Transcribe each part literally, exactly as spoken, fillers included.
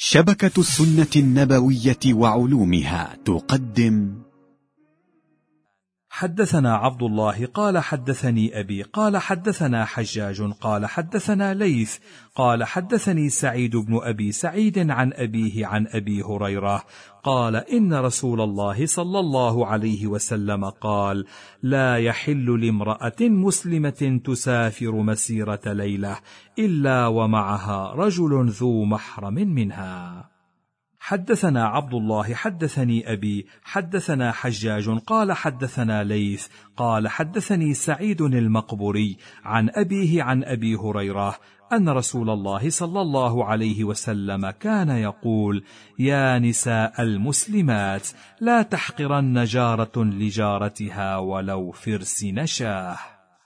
شبكة السنة النبوية وعلومها تقدم. حدثنا عبد الله قال حدثني أبي قال حدثنا حجاج قال حدثنا ليث قال حدثني سعيد بن أبي سعيد عن أبيه عن أبي هريرة قال إن رسول الله صلى الله عليه وسلم قال: لا يحل لامرأة مسلمة تسافر مسيرة ليلة إلا ومعها رجل ذو محرم منها. حدثنا عبد الله حدثني أبي حدثنا حجاج قال حدثنا ليث قال حدثني سعيد المقبري عن أبيه عن أبي هريرة أن رسول الله صلى الله عليه وسلم كان يقول: يا نساء المسلمات لا تحقرن جارة لجارتها ولو فرس نشاه.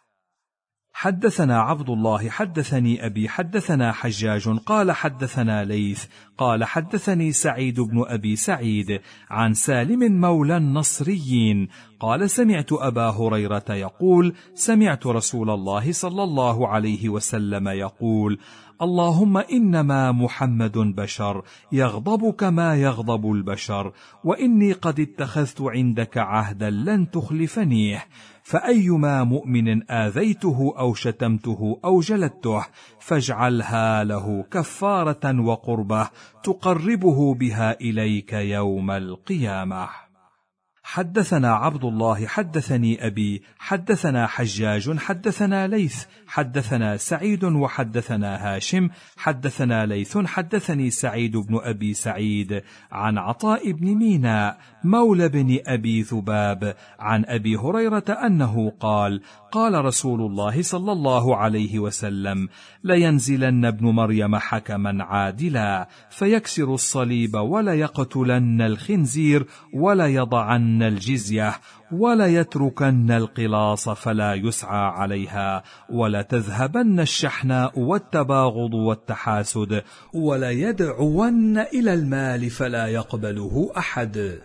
حدثنا عبد الله حدثني أبي حدثنا حجاج قال حدثنا ليث قال حدثني سعيد بن أبي سعيد عن سالم مولى النصريين قال: سمعت أبا هريرة يقول: سمعت رسول الله صلى الله عليه وسلم يقول: اللهم إنما محمد بشر يغضب كما يغضب البشر، وإني قد اتخذت عندك عهدا لن تخلفنيه، فأيما مؤمن آذيته أو شتمته أو جلدته فاجعلها له كفارة وقربة تقربه بها إليك يوم القيامة. حدثنا عبد الله حدثني أبي حدثنا حجاج حدثنا ليث حدثنا سعيد وحدثنا هاشم حدثنا ليث حدثني سعيد بن أبي سعيد عن عطاء بن ميناء مولى بن أبي ذباب عن أبي هريرة أنه قال: قال رسول الله صلى الله عليه وسلم: لينزلن ابن مريم حكما عادلا فيكسر الصليب ولا يقتلن الخنزير ولا يضعن الجزية ولا يتركن القلاص فلا يسعى عليها ولا تذهبن الشحناء والتباغض والتحاسد ولا يدعون إلى المال فلا يقبله أحد.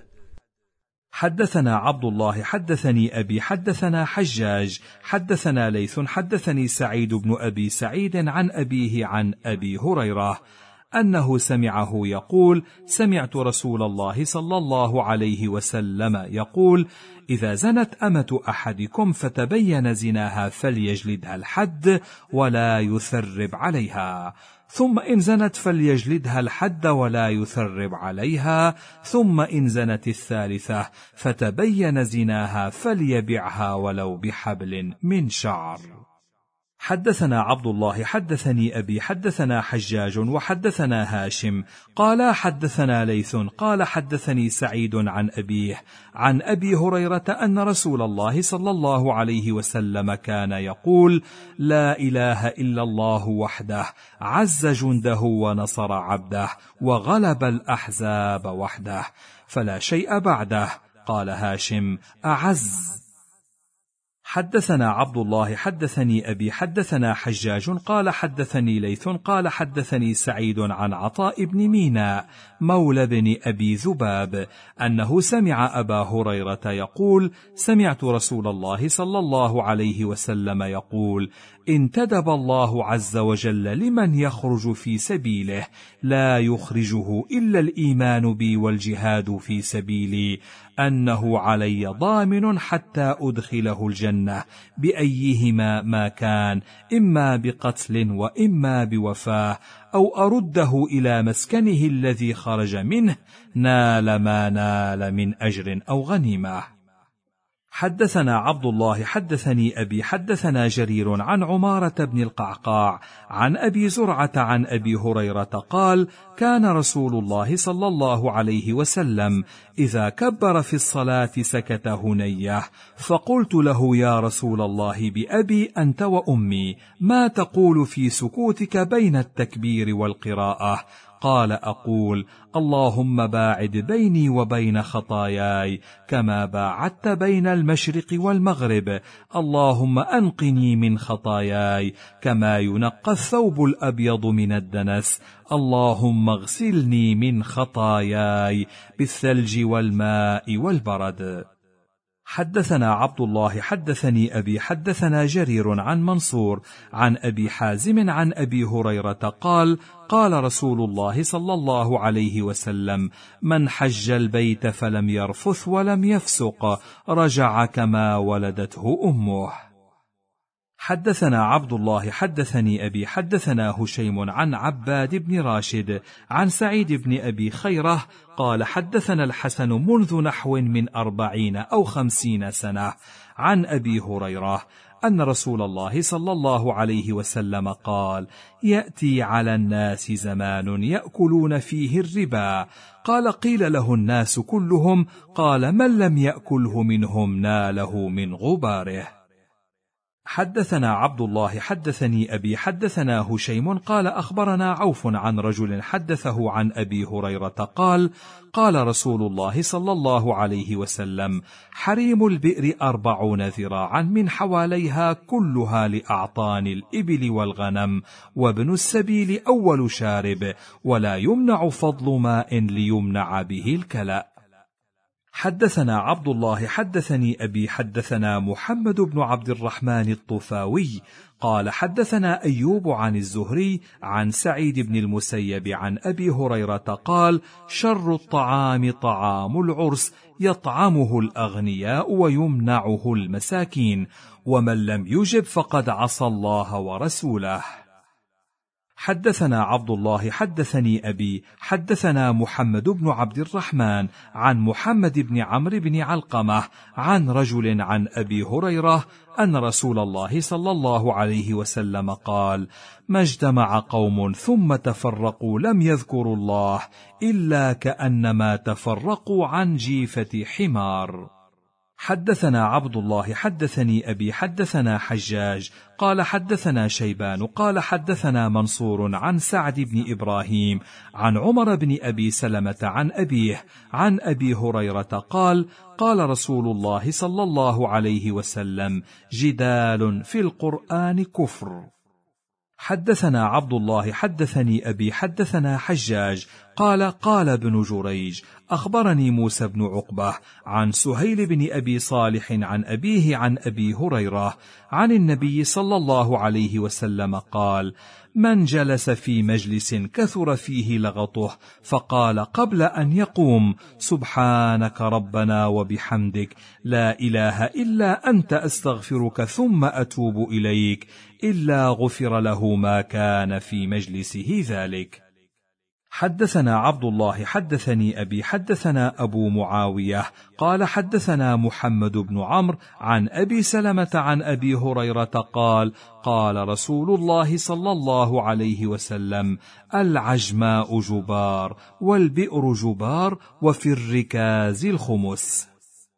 حدثنا عبد الله حدثني أبي حدثنا حجاج حدثنا ليث حدثني سعيد بن أبي سعيد عن أبيه عن أبي هريرة أنه سمعه يقول: سمعت رسول الله صلى الله عليه وسلم يقول: إذا زنت أمة أحدكم فتبين زناها فليجلدها الحد ولا يثرب عليها، ثم إن زنت فليجلدها الحد ولا يثرب عليها، ثم إن زنت الثالثة فتبين زناها فليبعها ولو بحبل من شعر. حدثنا عبد الله حدثني أبي حدثنا حجاج وحدثنا هاشم قال حدثنا ليث قال حدثني سعيد عن أبيه عن أبي هريرة أن رسول الله صلى الله عليه وسلم كان يقول: لا إله إلا الله وحده عز جنده ونصر عبده وغلب الأحزاب وحده فلا شيء بعده. قال هاشم: أعز. حدثنا عبد الله حدثني أبي حدثنا حجاج قال حدثني ليث قال حدثني سعيد عن عطاء بن ميناء مولى بن أبي ذباب أنه سمع أبا هريرة يقول: سمعت رسول الله صلى الله عليه وسلم يقول: انتدب الله عز وجل لمن يخرج في سبيله لا يخرجه إلا الإيمان بي والجهاد في سبيلي، أنه علي ضامن حتى أدخله الجنة بأيهما ما كان، إما بقتل وإما بوفاة، أو أرده إلى مسكنه الذي خرج منه نال ما نال من أجر أو غنيمة. حدثنا عبد الله حدثني أبي حدثنا جرير عن عمارة بن القعقاع عن أبي زرعة عن أبي هريرة قال: كان رسول الله صلى الله عليه وسلم إذا كبر في الصلاة سكت هنيه، فقلت له: يا رسول الله بأبي أنت وأمي، ما تقول في سكوتك بين التكبير والقراءة؟ قال: أقول: اللهم باعد بيني وبين خطاياي كما باعدت بين المشرق والمغرب، اللهم أنقني من خطاياي كما ينقى الثوب الأبيض من الدنس، اللهم اغسلني من خطاياي بالثلج والماء والبرد. حدثنا عبد الله حدثني أبي حدثنا جرير عن منصور عن أبي حازم عن أبي هريرة قال قال رسول الله صلى الله عليه وسلم: من حج البيت فلم يرفث ولم يفسق رجع كما ولدته أمه. حدثنا عبد الله حدثني أبي حدثنا هشيم عن عباد بن راشد عن سعيد بن أبي خيرة قال حدثنا الحسن منذ نحو من أربعين أو خمسين سنة عن أبي هريرة أن رسول الله صلى الله عليه وسلم قال: يأتي على الناس زمان يأكلون فيه الربا. قال: قيل له الناس كلهم؟ قال: من لم يأكله منهم ناله من غباره. حدثنا عبد الله حدثني أبي حدثنا هشيم قال أخبرنا عوف عن رجل حدثه عن أبي هريرة قال: قال رسول الله صلى الله عليه وسلم: حريم البئر أربعون ذراعا من حواليها كلها لأعطان الإبل والغنم، وابن السبيل أول شارب، ولا يمنع فضل ماء ليمنع به الكلأ. حدثنا عبد الله حدثني أبي حدثنا محمد بن عبد الرحمن الطفاوي قال حدثنا أيوب عن الزهري عن سعيد بن المسيب عن أبي هريرة قال: شر الطعام طعام العرس، يطعمه الأغنياء ويمنعه المساكين، ومن لم يجب فقد عصى الله ورسوله. حدثنا عبد الله حدثني أبي حدثنا محمد بن عبد الرحمن عن محمد بن عمرو بن علقمة عن رجل عن أبي هريرة أن رسول الله صلى الله عليه وسلم قال: ما اجتمع قوم ثم تفرقوا لم يذكروا الله إلا كأنما تفرقوا عن جيفة حمار. حدثنا عبد الله حدثني أبي حدثنا حجاج قال حدثنا شيبان قال حدثنا منصور عن سعد بن إبراهيم عن عمر بن أبي سلمة عن أبيه عن أبي هريرة قال: قال رسول الله صلى الله عليه وسلم: جدال في القرآن كفر. حدثنا عبد الله حدثني أبي حدثنا حجاج قال قال ابن جريج أخبرني موسى بن عقبة عن سهيل بن أبي صالح عن أبيه عن أبي هريرة عن النبي صلى الله عليه وسلم قال: من جلس في مجلس كثر فيه لغطه فقال قبل أن يقوم: سبحانك ربنا وبحمدك، لا إله إلا أنت، أستغفرك ثم أتوب إليك، إلا غفر له ما كان في مجلسه ذلك. حدثنا عبد الله حدثني أبي حدثنا أبو معاوية قال حدثنا محمد بن عمرو عن أبي سلمة عن أبي هريرة قال: قال رسول الله صلى الله عليه وسلم: العجماء جبار، والبئر جبار، وفي الركاز الخمس.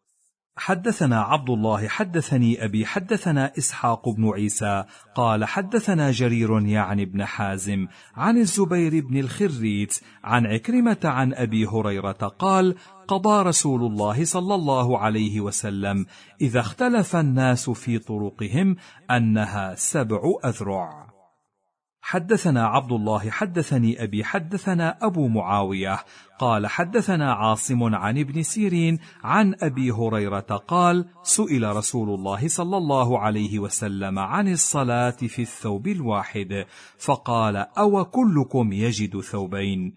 حدثنا عبد الله حدثني أبي حدثنا إسحاق بن عيسى قال حدثنا جرير يعني ابن حازم عن الزبير بن الخريت عن عكرمة عن أبي هريرة قال: قضى رسول الله صلى الله عليه وسلم: إذا اختلف الناس في طرقهم أنها سبع أذرع. حدثنا عبد الله حدثني أبي حدثنا أبو معاوية قال حدثنا عاصم عن ابن سيرين عن أبي هريرة قال: سئل رسول الله صلى الله عليه وسلم عن الصلاة في الثوب الواحد فقال: أو كلكم يجد ثوبين؟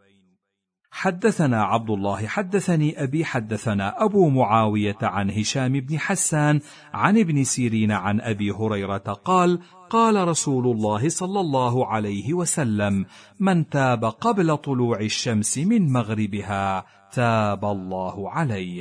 حدثنا عبد الله حدثني أبي حدثنا أبو معاوية عن هشام بن حسان عن ابن سيرين عن أبي هريرة قال: قال رسول الله صلى الله عليه وسلم: من تاب قبل طلوع الشمس من مغربها تاب الله عليه.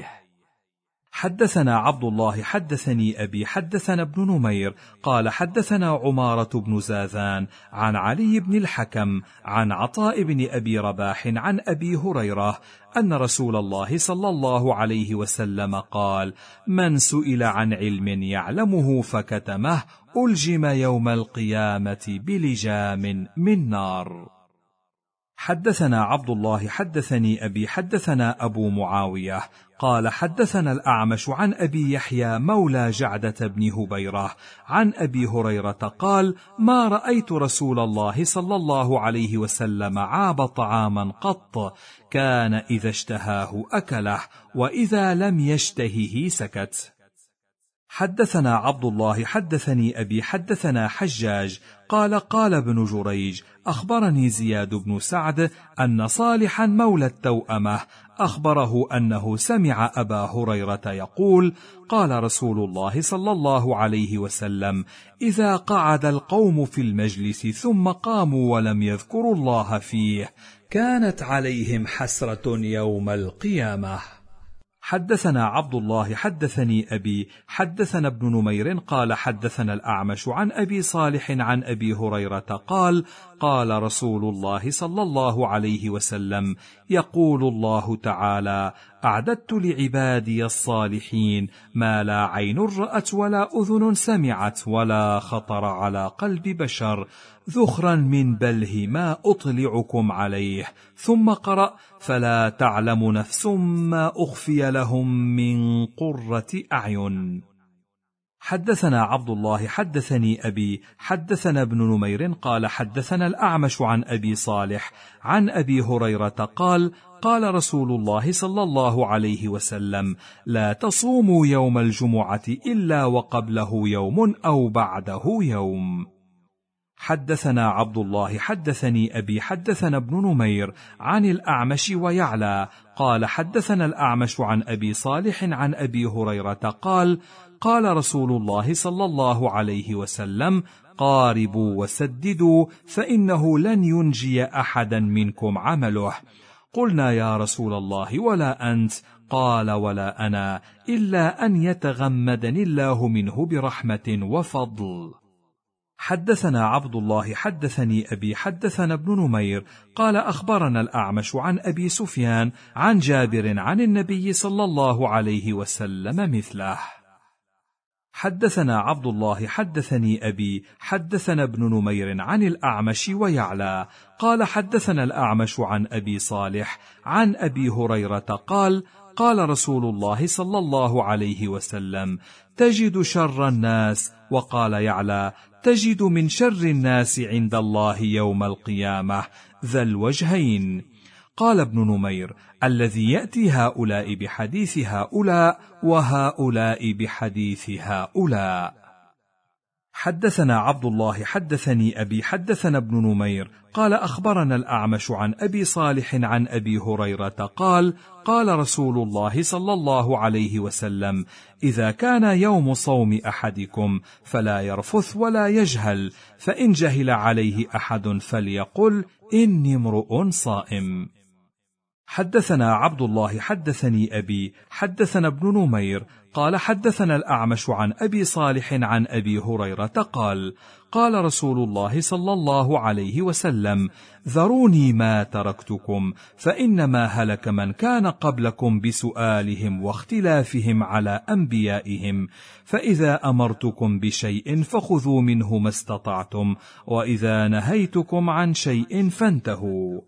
حدثنا عبد الله حدثني أبي حدثنا ابن نمير قال حدثنا عمارة بن زاذان عن علي بن الحكم عن عطاء بن أبي رباح عن أبي هريرة أن رسول الله صلى الله عليه وسلم قال: من سئل عن علم يعلمه فكتمه ألجم يوم القيامة بلجام من نار. حدثنا عبد الله حدثني أبي حدثنا أبو معاوية قال حدثنا الأعمش عن أبي يحيى مولى جعدة بن هبيرة عن أبي هريرة قال: ما رأيت رسول الله صلى الله عليه وسلم عاب طعاما قط، كان إذا اشتهاه أكله، وإذا لم يشتهه سكت. حدثنا عبد الله حدثني أبي حدثنا حجاج قال قال ابن جريج أخبرني زياد بن سعد أن صالحا مولى التوأمة أخبره أنه سمع أبا هريرة يقول قال رسول الله صلى الله عليه وسلم إذا قعد القوم في المجلس ثم قاموا ولم يذكروا الله فيه كانت عليهم حسرة يوم القيامة. حدثنا عبد الله حدثني أبي حدثنا ابن نمير قال حدثنا الأعمش عن أبي صالح عن أبي هريرة قال قال رسول الله صلى الله عليه وسلم يقول الله تعالى أعددت لعبادي الصالحين ما لا عين رأت ولا أذن سمعت ولا خطر على قلب بشر ذخرا من بله ما أطلعكم عليه، ثم قرأ فلا تعلم نفس ما أخفي لهم من قرة أعين. حدثنا عبد الله حدثني أبي حدثنا ابن نمير قال حدثنا الأعمش عن أبي صالح عن أبي هريرة قال قال رسول الله صلى الله عليه وسلم لا تصوموا يوم الجمعة إلا وقبله يوم أو بعده يوم. حدثنا عبد الله حدثني أبي حدثنا ابن نمير عن الأعمش ويعلى قال حدثنا الأعمش عن أبي صالح عن أبي هريرة قال قال رسول الله صلى الله عليه وسلم قاربوا وسددوا فإنه لن ينجي أحدا منكم عمله. قلنا يا رسول الله ولا أنت؟ قال ولا أنا إلا أن يتغمدني الله منه برحمة وفضل. حدثنا عبد الله حدثني أبي حدثنا ابن نمير قال أخبرنا الأعمش عن أبي سفيان عن جابر عن النبي صلى الله عليه وسلم مثله. حدثنا عبد الله حدثني أبي حدثنا ابن نمير عن الأعمش ويعلى قال حدثنا الأعمش عن أبي صالح عن أبي هريرة قال قال رسول الله صلى الله عليه وسلم تجد شر الناس، وقال يعلى تجد من شر الناس عند الله يوم القيامة ذا الوجهين. قال ابن نمير الذي يأتي هؤلاء بحديث هؤلاء وهؤلاء بحديث هؤلاء. حدثنا عبد الله حدثني أبي حدثنا ابن نمير قال أخبرنا الأعمش عن أبي صالح عن أبي هريرة قال قال رسول الله صلى الله عليه وسلم إذا كان يوم صوم أحدكم فلا يرفث ولا يجهل، فإن جهل عليه أحد فليقل إني امرؤ صائم. حدثنا عبد الله حدثني أبي حدثنا ابن نمير قال حدثنا الأعمش عن أبي صالح عن أبي هريرة قال قال رسول الله صلى الله عليه وسلم ذروني ما تركتكم فإنما هلك من كان قبلكم بسؤالهم واختلافهم على أنبيائهم، فإذا أمرتكم بشيء فخذوا منه ما استطعتم، وإذا نهيتكم عن شيء فانتهوا.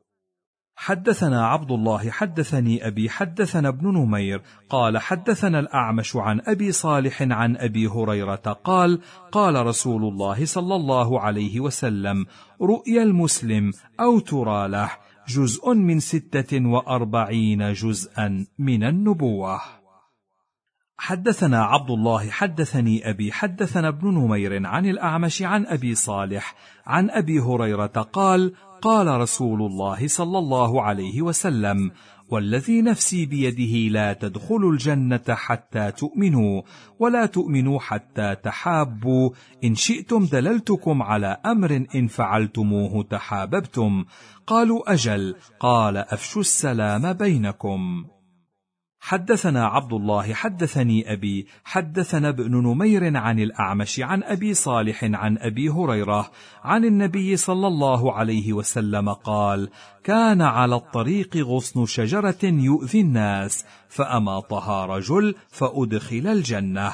حدثنا عبد الله حدثني أبي حدثنا ابن نمير قال حدثنا الأعمش عن أبي صالح عن أبي هريرة قال قال رسول الله صلى الله عليه وسلم رؤيا المسلم أو ترى له جزء من ستة وأربعين جزءا من النبوة. حدثنا عبد الله حدثني أبي حدثنا ابن نمير عن الأعمش عن أبي صالح عن أبي هريرة قال قال رسول الله صلى الله عليه وسلم والذي نفسي بيده لا تدخلوا الجنة حتى تؤمنوا، ولا تؤمنوا حتى تحابوا، إن شئتم دللتكم على أمر إن فعلتموه تحاببتم. قالوا أجل، قال أفشوا السلام بينكم. حدثنا عبد الله حدثني أبي حدثنا ابن نمير عن الأعمش عن أبي صالح عن أبي هريرة عن النبي صلى الله عليه وسلم قال كان على الطريق غصن شجرة يؤذي الناس فأماطها رجل فأدخل الجنة.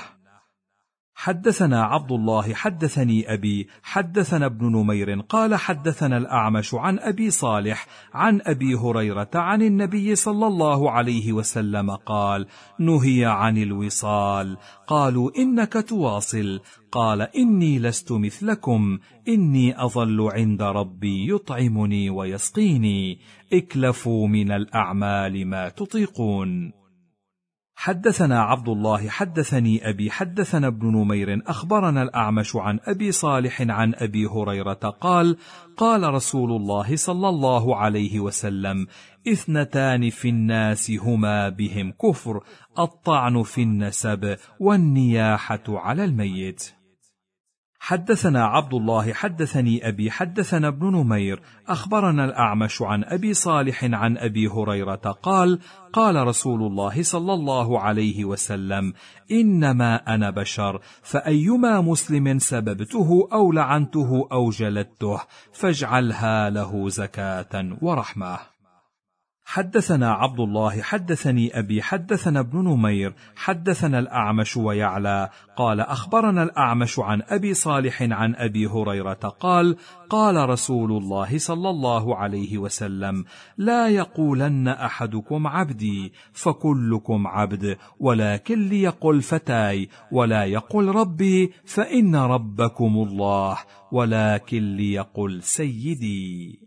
حدثنا عبد الله حدثني أبي حدثنا ابن نمير قال حدثنا الأعمش عن أبي صالح عن أبي هريرة عن النبي صلى الله عليه وسلم قال نهي عن الوصال. قالوا إنك تواصل، قال إني لست مثلكم، إني أظل عند ربي يطعمني ويسقيني، اكلفوا من الأعمال ما تطيقون. حدثنا عبد الله حدثني أبي حدثنا ابن نمير أخبرنا الأعمش عن أبي صالح عن أبي هريرة قال قال رسول الله صلى الله عليه وسلم اثنتان في الناس هما بهم كفر، الطعن في النسب والنياحة على الميت. حدثنا عبد الله حدثني أبي حدثنا ابن نمير أخبرنا الأعمش عن أبي صالح عن أبي هريرة قال قال رسول الله صلى الله عليه وسلم إنما أنا بشر، فأيما مسلم سببته أو لعنته أو جلدته فاجعلها له زكاة ورحمة. حدثنا عبد الله حدثني أبي حدثنا ابن نمير حدثنا الأعمش ويعلى قال أخبرنا الأعمش عن أبي صالح عن أبي هريرة قال قال رسول الله صلى الله عليه وسلم لا يقولن أحدكم عبدي فكلكم عبد، ولكن ليقل فتاي، ولا يقل ربي فإن ربكم الله، ولكن ليقل سيدي.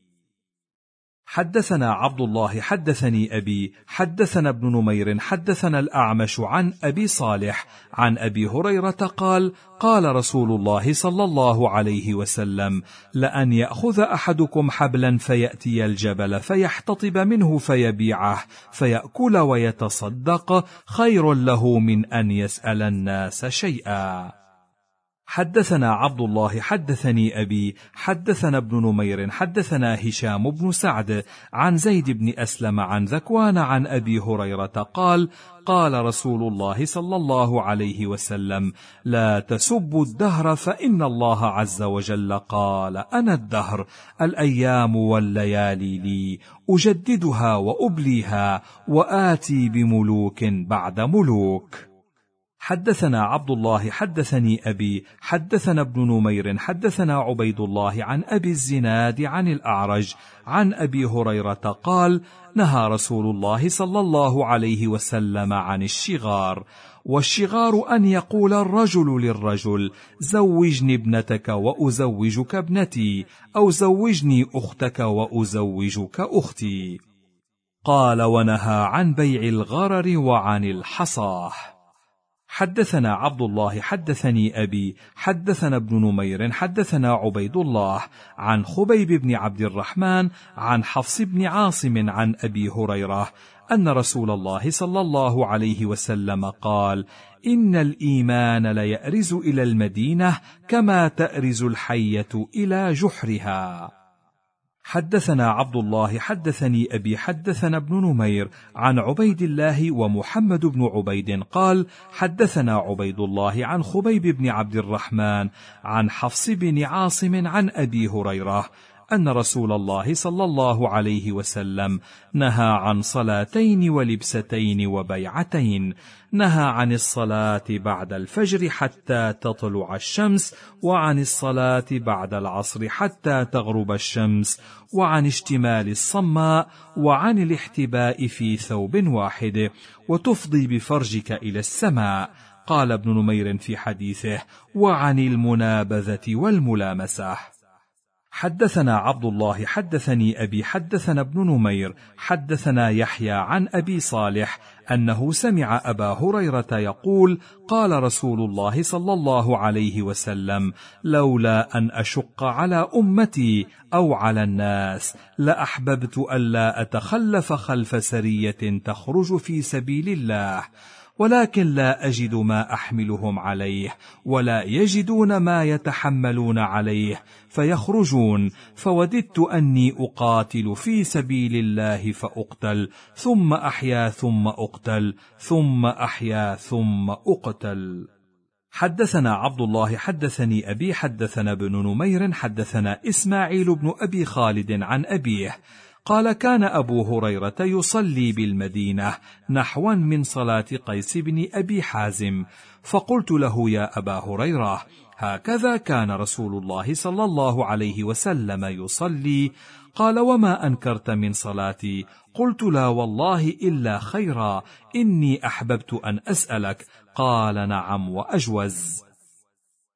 حدثنا عبد الله حدثني أبي حدثنا ابن نمير حدثنا الأعمش عن أبي صالح عن أبي هريرة قال قال رسول الله صلى الله عليه وسلم لأن يأخذ أحدكم حبلا فيأتي الجبل فيحتطب منه فيبيعه فيأكل ويتصدق خير له من أن يسأل الناس شيئا. حدثنا عبد الله حدثني أبي حدثنا ابن نمير حدثنا هشام بن سعد عن زيد بن أسلم عن ذكوان عن أبي هريرة قال قال رسول الله صلى الله عليه وسلم لا تسبوا الدهر فإن الله عز وجل قال أنا الدهر، الأيام والليالي لي أجددها وأبليها وآتي بملوك بعد ملوك. حدثنا عبد الله حدثني أبي حدثنا ابن نمير حدثنا عبيد الله عن أبي الزناد عن الأعرج عن أبي هريرة قال نهى رسول الله صلى الله عليه وسلم عن الشغار، والشغار أن يقول الرجل للرجل زوجني ابنتك وأزوجك ابنتي، أو زوجني أختك وأزوجك أختي. قال ونهى عن بيع الغرر وعن الحصاح. حدثنا عبد الله حدثني أبي حدثنا ابن نمير حدثنا عبيد الله عن خبيب بن عبد الرحمن عن حفص بن عاصم عن أبي هريرة أن رسول الله صلى الله عليه وسلم قال إن الإيمان ليأرز إلى المدينة كما تأرز الحية إلى جحرها. حدثنا عبد الله حدثني أبي حدثنا ابن نمير عن عبيد الله ومحمد بن عبيد قال حدثنا عبيد الله عن خبيب بن عبد الرحمن عن حفص بن عاصم عن أبي هريرة أن رسول الله صلى الله عليه وسلم نهى عن صلاتين ولبستين وبيعتين، نهى عن الصلاة بعد الفجر حتى تطلع الشمس، وعن الصلاة بعد العصر حتى تغرب الشمس، وعن اشتمال الصماء، وعن الاحتباء في ثوب واحد، وتفضي بفرجك إلى السماء. قال ابن نمير في حديثه وعن المنابذة والملامسة. حدثنا عبد الله حدثني أبي حدثنا ابن نمير حدثنا يحيى عن أبي صالح أنه سمع أبا هريرة يقول قال رسول الله صلى الله عليه وسلم لولا أن أشق على أمتي أو على الناس لأحببت ألا أتخلف خلف سرية تخرج في سبيل الله، ولكن لا أجد ما أحملهم عليه ولا يجدون ما يتحملون عليه فيخرجون، فوددت أني أقاتل في سبيل الله فأقتل ثم أحيا ثم أقتل ثم أحيا ثم أقتل. حدثنا عبد الله حدثني أبي حدثنا ابن نمير حدثنا إسماعيل بن أبي خالد عن أبيه قال كان أبو هريرة يصلي بالمدينة نحوا من صلاة قيس بن أبي حازم، فقلت له يا أبا هريرة هكذا كان رسول الله صلى الله عليه وسلم يصلي؟ قال وما أنكرت من صلاتي؟ قلت لا والله إلا خيرا، إني أحببت أن أسألك. قال نعم وأجوز.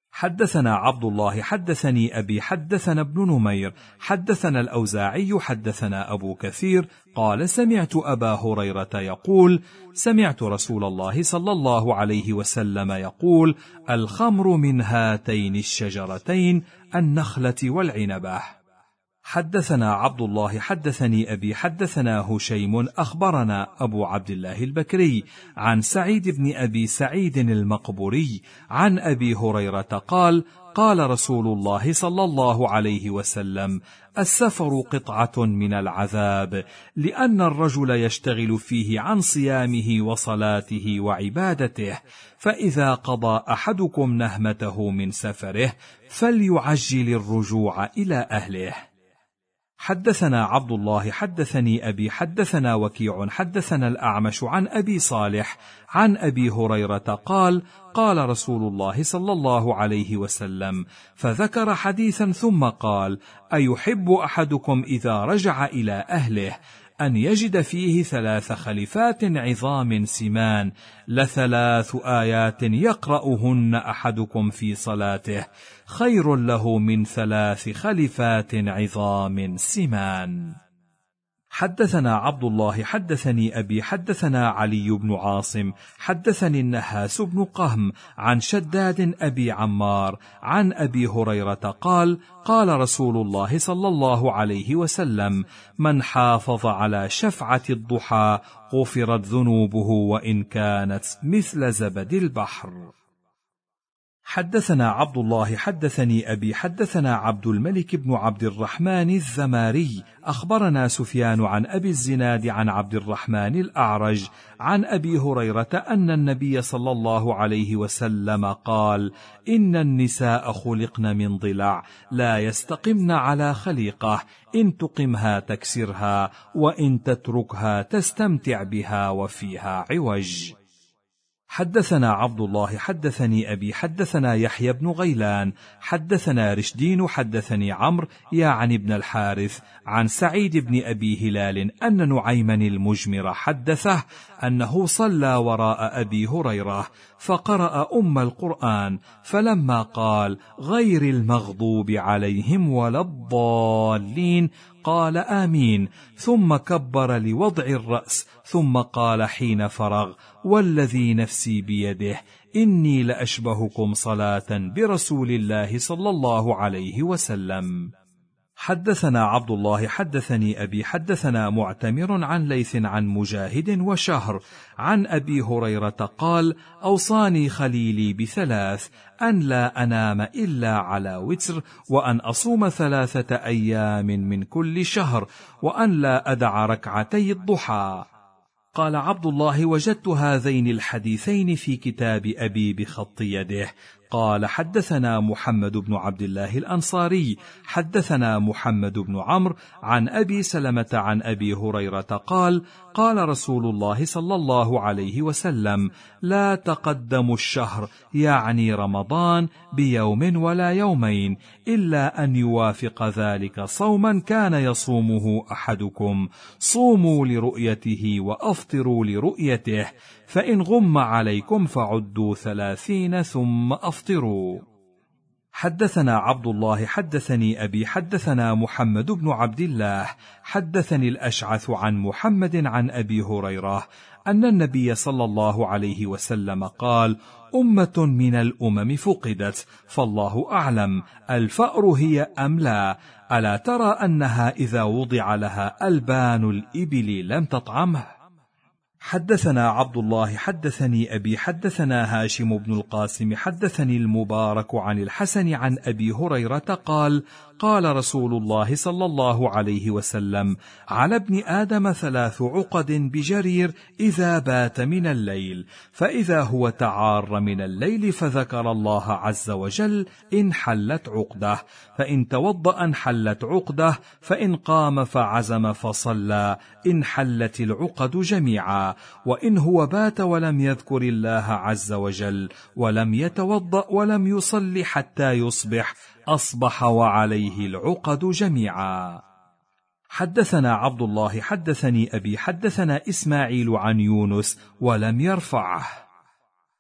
حدثنا عبد الله حدثني أبي حدثنا ابن نمير حدثنا الأوزاعي حدثنا أبو كثير قال سمعت أبا هريرة يقول سمعت رسول الله صلى الله عليه وسلم يقول الخمر من هاتين الشجرتين النخلة والعنبة. حدثنا عبد الله حدثني أبي حدثنا هشيم أخبرنا أبو عبد الله البكري عن سعيد بن أبي سعيد المقبوري عن أبي هريرة قال قال رسول الله صلى الله عليه وسلم السفر قطعة من العذاب، لأن الرجل يشتغل فيه عن صيامه وصلاته وعبادته، فإذا قضى أحدكم نهمته من سفره فليعجل الرجوع إلى أهله. حدثنا عبد الله حدثني أبي حدثنا وكيع حدثنا الأعمش عن أبي صالح عن أبي هريرة قال قال رسول الله صلى الله عليه وسلم، فذكر حديثا ثم قال أيحب أحدكم إذا رجع إلى أهله أن يجد فيه ثلاث خليفات عظام سمان لثلاث آيات يقرأهن أحدكم في صلاته خير له من ثلاث خليفات عظام سمان. حدثنا عبد الله حدثني أبي حدثنا علي بن عاصم حدثني النهاس بن قهم عن شداد أبي عمار عن أبي هريرة قال قال رسول الله صلى الله عليه وسلم من حافظ على شفعة الضحى غفرت ذنوبه وإن كانت مثل زبد البحر. حدثنا عبد الله حدثني أبي حدثنا عبد الملك بن عبد الرحمن الزماري أخبرنا سفيان عن أبي الزناد عن عبد الرحمن الأعرج عن أبي هريرة أن النبي صلى الله عليه وسلم قال إن النساء خلقن من ضلع لا يستقمن على خليقة، إن تقمها تكسرها وإن تتركها تستمتع بها وفيها عوج. حدثنا عبد الله حدثني أبي حدثنا يحيى بن غيلان حدثنا رشدين حدثني عمرو يعني بن الحارث عن سعيد بن أبي هلال أن نعيما المجمر حدثه أنه صلى وراء أبي هريرة فقرأ أم القرآن، فلما قال غير المغضوب عليهم ولا الضالين قال آمين، ثم كبر لوضع الرأس ثم قال حين فرغ والذي نفسي بيده إني لأشبهكم صلاة برسول الله صلى الله عليه وسلم. حدثنا عبد الله حدثني أبي حدثنا معتمر عن ليث عن مجاهد وشهر عن أبي هريرة قال أوصاني خليلي بثلاث، أن لا أنام إلا على وتر، وأن أصوم ثلاثة أيام من كل شهر، وأن لا أدع ركعتي الضحى. قال عبد الله وجدت هذين الحديثين في كتاب أبي بخط يده. قال حدثنا محمد بن عبد الله الأنصاري حدثنا محمد بن عمرو عن أبي سلمة عن أبي هريرة قال قال رسول الله صلى الله عليه وسلم لا تقدموا الشهر يعني رمضان بيوم ولا يومين إلا أن يوافق ذلك صوما كان يصومه أحدكم، صوموا لرؤيته وأفطروا لرؤيته، فإن غم عليكم فعدوا ثلاثين ثم أفطروا. حدثنا عبد الله حدثني أبي حدثنا محمد بن عبد الله حدثني الأشعث عن محمد عن أبي هريرة أن النبي صلى الله عليه وسلم قال أمة من الأمم فقدت فالله أعلم الفأر هي أم لا، ألا ترى أنها إذا وضع لها ألبان الإبل لم تطعمه. حدثنا عبد الله حدثني أبي حدثنا هاشم بن القاسم حدثني المبارك عن الحسن عن أبي هريرة قال قال رسول الله صلى الله عليه وسلم على ابن آدم ثلاث عقد بجرير إذا بات من الليل، فإذا هو تعار من الليل فذكر الله عز وجل انحلت عقده، فإن توضأ انحلت عقده، فإن قام فعزم فصلى انحلت العقد جميعا، وإن هو بات ولم يذكر الله عز وجل ولم يتوضأ ولم يصلي حتى يصبح أصبح وعليه العقد جميعا. حدثنا عبد الله حدثني أبي حدثنا إسماعيل عن يونس ولم يرفعه.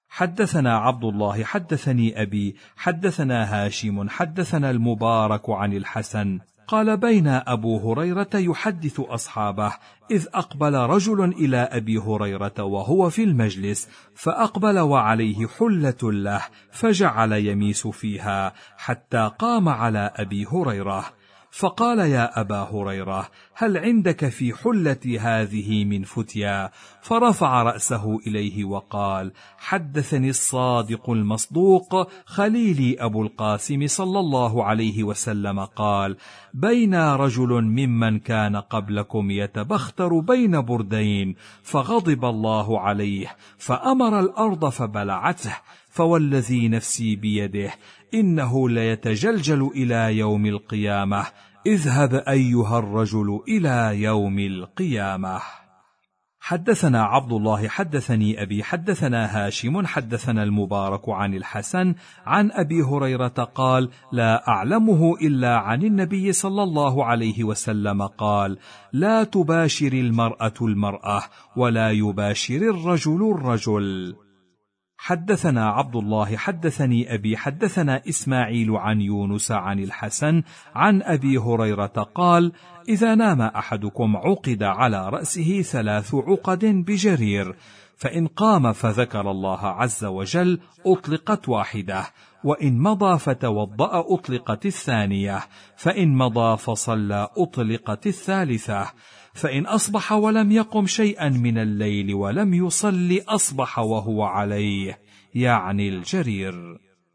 حدثنا عبد الله حدثني أبي حدثنا هاشم حدثنا المبارك عن الحسن قال: بين أبو هريرة يحدث أصحابه إذ أقبل رجل إلى أبي هريرة وهو في المجلس، فأقبل وعليه حلة له، فجعل يميس فيها حتى قام على أبي هريرة، فقال: يا أبا هريرة، هل عندك في حلتي هذه من فتيا؟ فرفع رأسه إليه وقال: حدثني الصادق المصدوق خليلي أبو القاسم صلى الله عليه وسلم قال: بين رجل ممن كان قبلكم يتبختر بين بردين، فغضب الله عليه فأمر الأرض فبلعته، فوالذي نفسي بيده إنه ليتجلجل إلى يوم القيامة. اذهب أيها الرجل إلى يوم القيامة. حدثنا عبد الله حدثني أبي حدثنا هاشم حدثنا المبارك عن الحسن عن أبي هريرة قال: لا أعلمه إلا عن النبي صلى الله عليه وسلم قال: لا تباشر المرأة المرأة ولا يباشر الرجل الرجل. حدثنا عبد الله حدثني أبي حدثنا إسماعيل عن يونس عن الحسن عن أبي هريرة قال: إذا نام أحدكم عقد على رأسه ثلاث عقد بجرير، فإن قام فذكر الله عز وجل أطلقت واحدة، وإن مضى فتوضأ أطلقت الثانية، فإن مضى فصلى أطلقت الثالثة، فإن أصبح ولم يقم شيئا من الليل ولم يصل أصبح وهو عليه، يعني الجرير.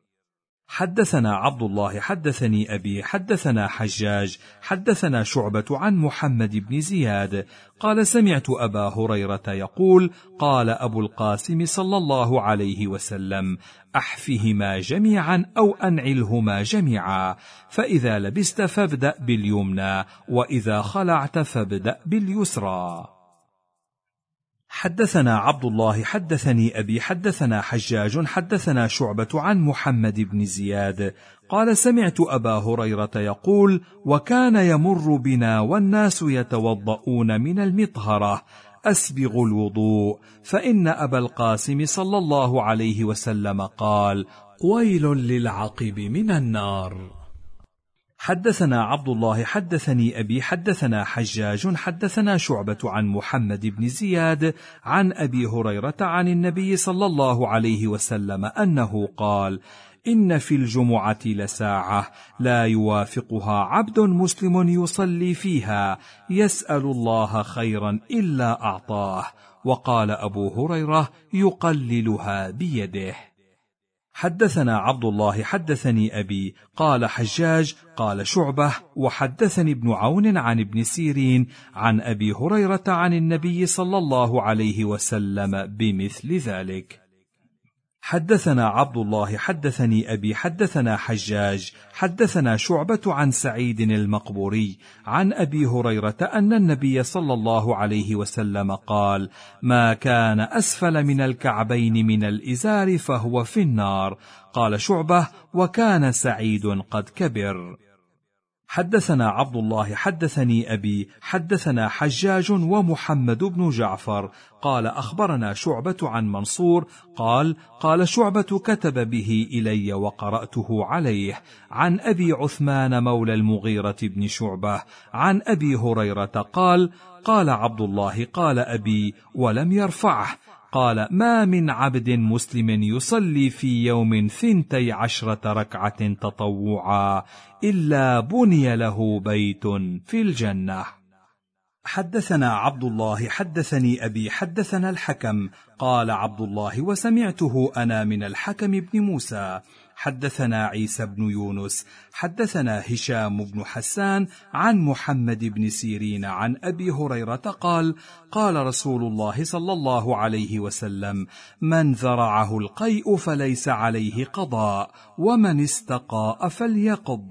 حدثنا عبد الله حدثني أبي حدثنا حجاج حدثنا شعبة عن محمد بن زياد قال: سمعت أبا هريرة يقول: قال أبو القاسم صلى الله عليه وسلم: أحفهما جميعا أو أنعلهما جميعا، فإذا لبست فابدأ باليمنى، وإذا خلعت فابدأ باليسرى. حدثنا عبد الله حدثني أبي حدثنا حجاج حدثنا شعبة عن محمد بن زياد قال: سمعت أبا هريرة يقول: وكان يمر بنا والناس يتوضؤون من المطهرة أسبغ الوضوء، فإن أبا القاسم صلى الله عليه وسلم قال: ويل للعقب من النار. حدثنا عبد الله حدثني أبي حدثنا حجاج حدثنا شعبة عن محمد بن زياد عن أبي هريرة عن النبي صلى الله عليه وسلم أنه قال: إن في الجمعة لساعة لا يوافقها عبد مسلم يصلي فيها يسأل الله خيرا إلا أعطاه. وقال أبو هريرة: يقللها بيده. حدثنا عبد الله حدثني أبي قال حجاج قال شعبة وحدثني ابن عون عن ابن سيرين عن أبي هريرة عن النبي صلى الله عليه وسلم بمثل ذلك. حدثنا عبد الله حدثني أبي حدثنا حجاج حدثنا شعبة عن سعيد المقبوري عن أبي هريرة أن النبي صلى الله عليه وسلم قال: ما كان أسفل من الكعبين من الإزار فهو في النار. قال شعبة: وكان سعيد قد كبر. حدثنا عبد الله حدثني أبي حدثنا حجاج ومحمد بن جعفر قال: أخبرنا شعبة عن منصور قال: قال شعبة: كتب به إلي وقرأته عليه عن أبي عثمان مولى المغيرة بن شعبة عن أبي هريرة قال: قال عبد الله: قال أبي ولم يرفعه، قال: ما من عبد مسلم يصلي في يوم ثنتي عشرة ركعة تطوعا إلا بني له بيت في الجنة. حدثنا عبد الله حدثني أبي حدثنا الحكم قال عبد الله: وسمعته أنا من الحكم بن موسى. حدثنا عيسى بن يونس حدثنا هشام بن حسان عن محمد بن سيرين عن أبي هريرة قال: قال رسول الله صلى الله عليه وسلم: من ذرعه القيء فليس عليه قضاء، ومن استقاء فليقض.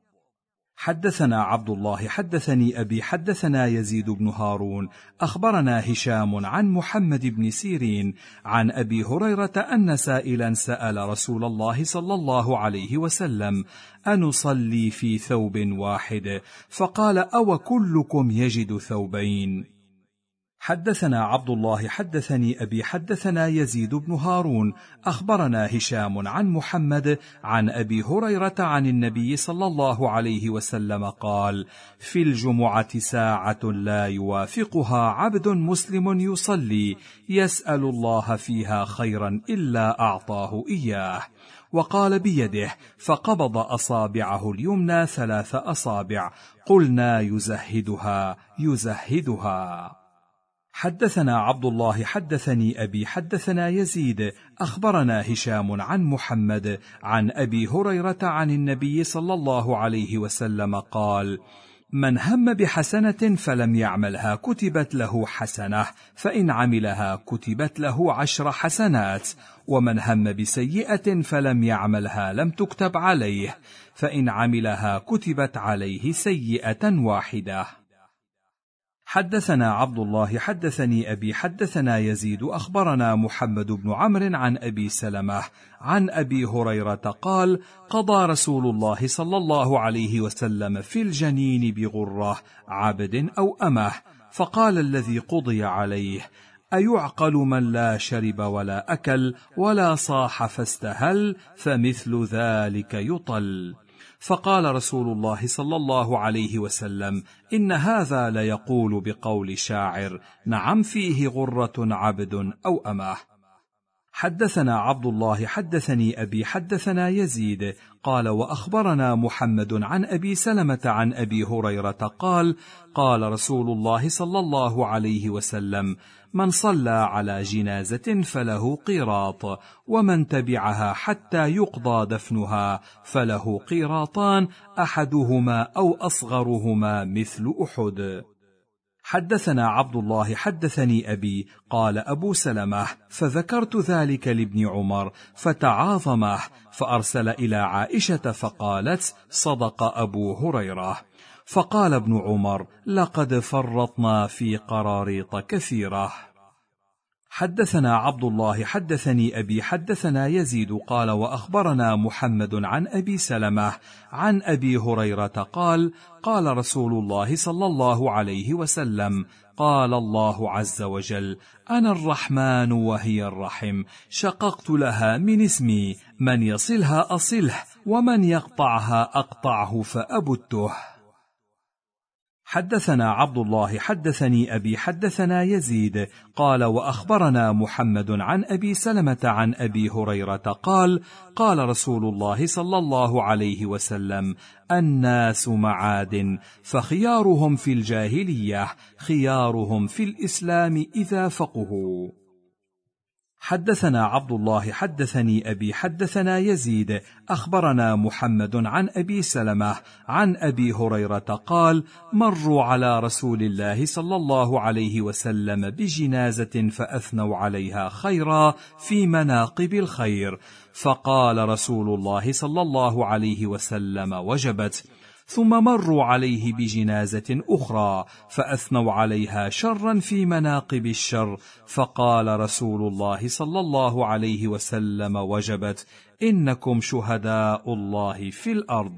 حدثنا عبد الله حدثني أبي حدثنا يزيد بن هارون أخبرنا هشام عن محمد بن سيرين عن أبي هريرة أن سائلا سأل رسول الله صلى الله عليه وسلم: أنصلي في ثوب واحد؟ فقال: أو كلكم يجد ثوبين؟ حدثنا عبد الله حدثني أبي حدثنا يزيد بن هارون أخبرنا هشام عن محمد عن أبي هريرة عن النبي صلى الله عليه وسلم قال: في الجمعة ساعة لا يوافقها عبد مسلم يصلي يسأل الله فيها خيرا إلا أعطاه إياه. وقال بيده فقبض أصابعه اليمنى ثلاث أصابع. قلنا: يزهدها يزهدها. حدثنا عبد الله حدثني أبي حدثنا يزيد أخبرنا هشام عن محمد عن أبي هريرة عن النبي صلى الله عليه وسلم قال: من هم بحسنة فلم يعملها كتبت له حسنة، فإن عملها كتبت له عشر حسنات، ومن هم بسيئة فلم يعملها لم تكتب عليه، فإن عملها كتبت عليه سيئة واحدة. حدثنا عبد الله حدثني أبي حدثنا يزيد أخبرنا محمد بن عمرو عن أبي سلمة عن أبي هريرة قال: قضى رسول الله صلى الله عليه وسلم في الجنين بغرة عبد أو أمه، فقال الذي قضي عليه: أيعقل من لا شرب ولا أكل ولا صاح فاستهل، فمثل ذلك يطل. فقال رسول الله صلى الله عليه وسلم: إن هذا ليقول بقول شاعر: نعم فيه غرة عبد أو أمه. حدثنا عبد الله حدثني أبي حدثنا يزيد قال: وأخبرنا محمد عن أبي سلمة عن أبي هريرة قال: قال رسول الله صلى الله عليه وسلم: من صلى على جنازة فله قيراط، ومن تبعها حتى يقضى دفنها فله قيراطان، أحدهما أو أصغرهما مثل أحد. حدثنا عبد الله حدثني أبي قال أبو سلمة: فذكرت ذلك لابن عمر فتعاظمه، فأرسل إلى عائشة فقالت: صدق أبو هريرة. فقال ابن عمر: لقد فرطنا في قراريط كثيرة. حدثنا عبد الله حدثني أبي حدثنا يزيد قال: وأخبرنا محمد عن أبي سلمة عن أبي هريرة قال: قال رسول الله صلى الله عليه وسلم: قال الله عز وجل: أنا الرحمن وهي الرحم، شققت لها من اسمي، من يصلها أصله، ومن يقطعها أقطعه فأبته. حدثنا عبد الله حدثني أبي حدثنا يزيد قال: وأخبرنا محمد عن أبي سلمة عن أبي هريرة قال: قال رسول الله صلى الله عليه وسلم: الناس معادن، فخيارهم في الجاهلية خيارهم في الإسلام إذا فقهوا. حدثنا عبد الله حدثني أبي حدثنا يزيد أخبرنا محمد عن أبي سلمة عن أبي هريرة قال: مروا على رسول الله صلى الله عليه وسلم بجنازة فأثنوا عليها خيرا في مناقب الخير، فقال رسول الله صلى الله عليه وسلم: وجبت. ثم مروا عليه بجنازة أخرى فأثنوا عليها شرا في مناقب الشر، فقال رسول الله صلى الله عليه وسلم: وجبت، إنكم شهداء الله في الأرض.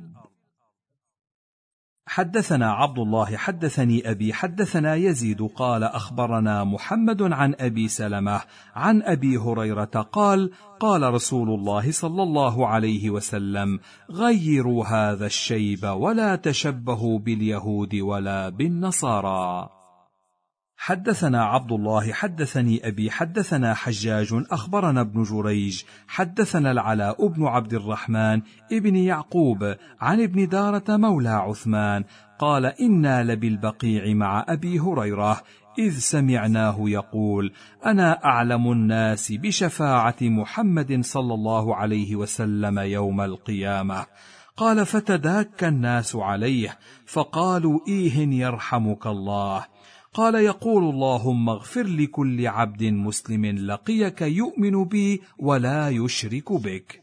حدثنا عبد الله حدثني أبي حدثنا يزيد قال: أخبرنا محمد عن أبي سلمة عن أبي هريرة قال: قال رسول الله صلى الله عليه وسلم: غيروا هذا الشيب ولا تشبهوا باليهود ولا بالنصارى. حدثنا عبد الله حدثني أبي حدثنا حجاج أخبرنا ابن جريج حدثنا العلاء بن عبد الرحمن ابن يعقوب عن ابن دارة مولى عثمان قال: إنا لبالبقيع مع أبي هريرة إذ سمعناه يقول: أنا أعلم الناس بشفاعة محمد صلى الله عليه وسلم يوم القيامة. قال: فتداك الناس عليه فقالوا: إيه يرحمك الله. قال: يقول: اللهم اغفر لكل عبد مسلم لقيك يؤمن بي ولا يشرك بك.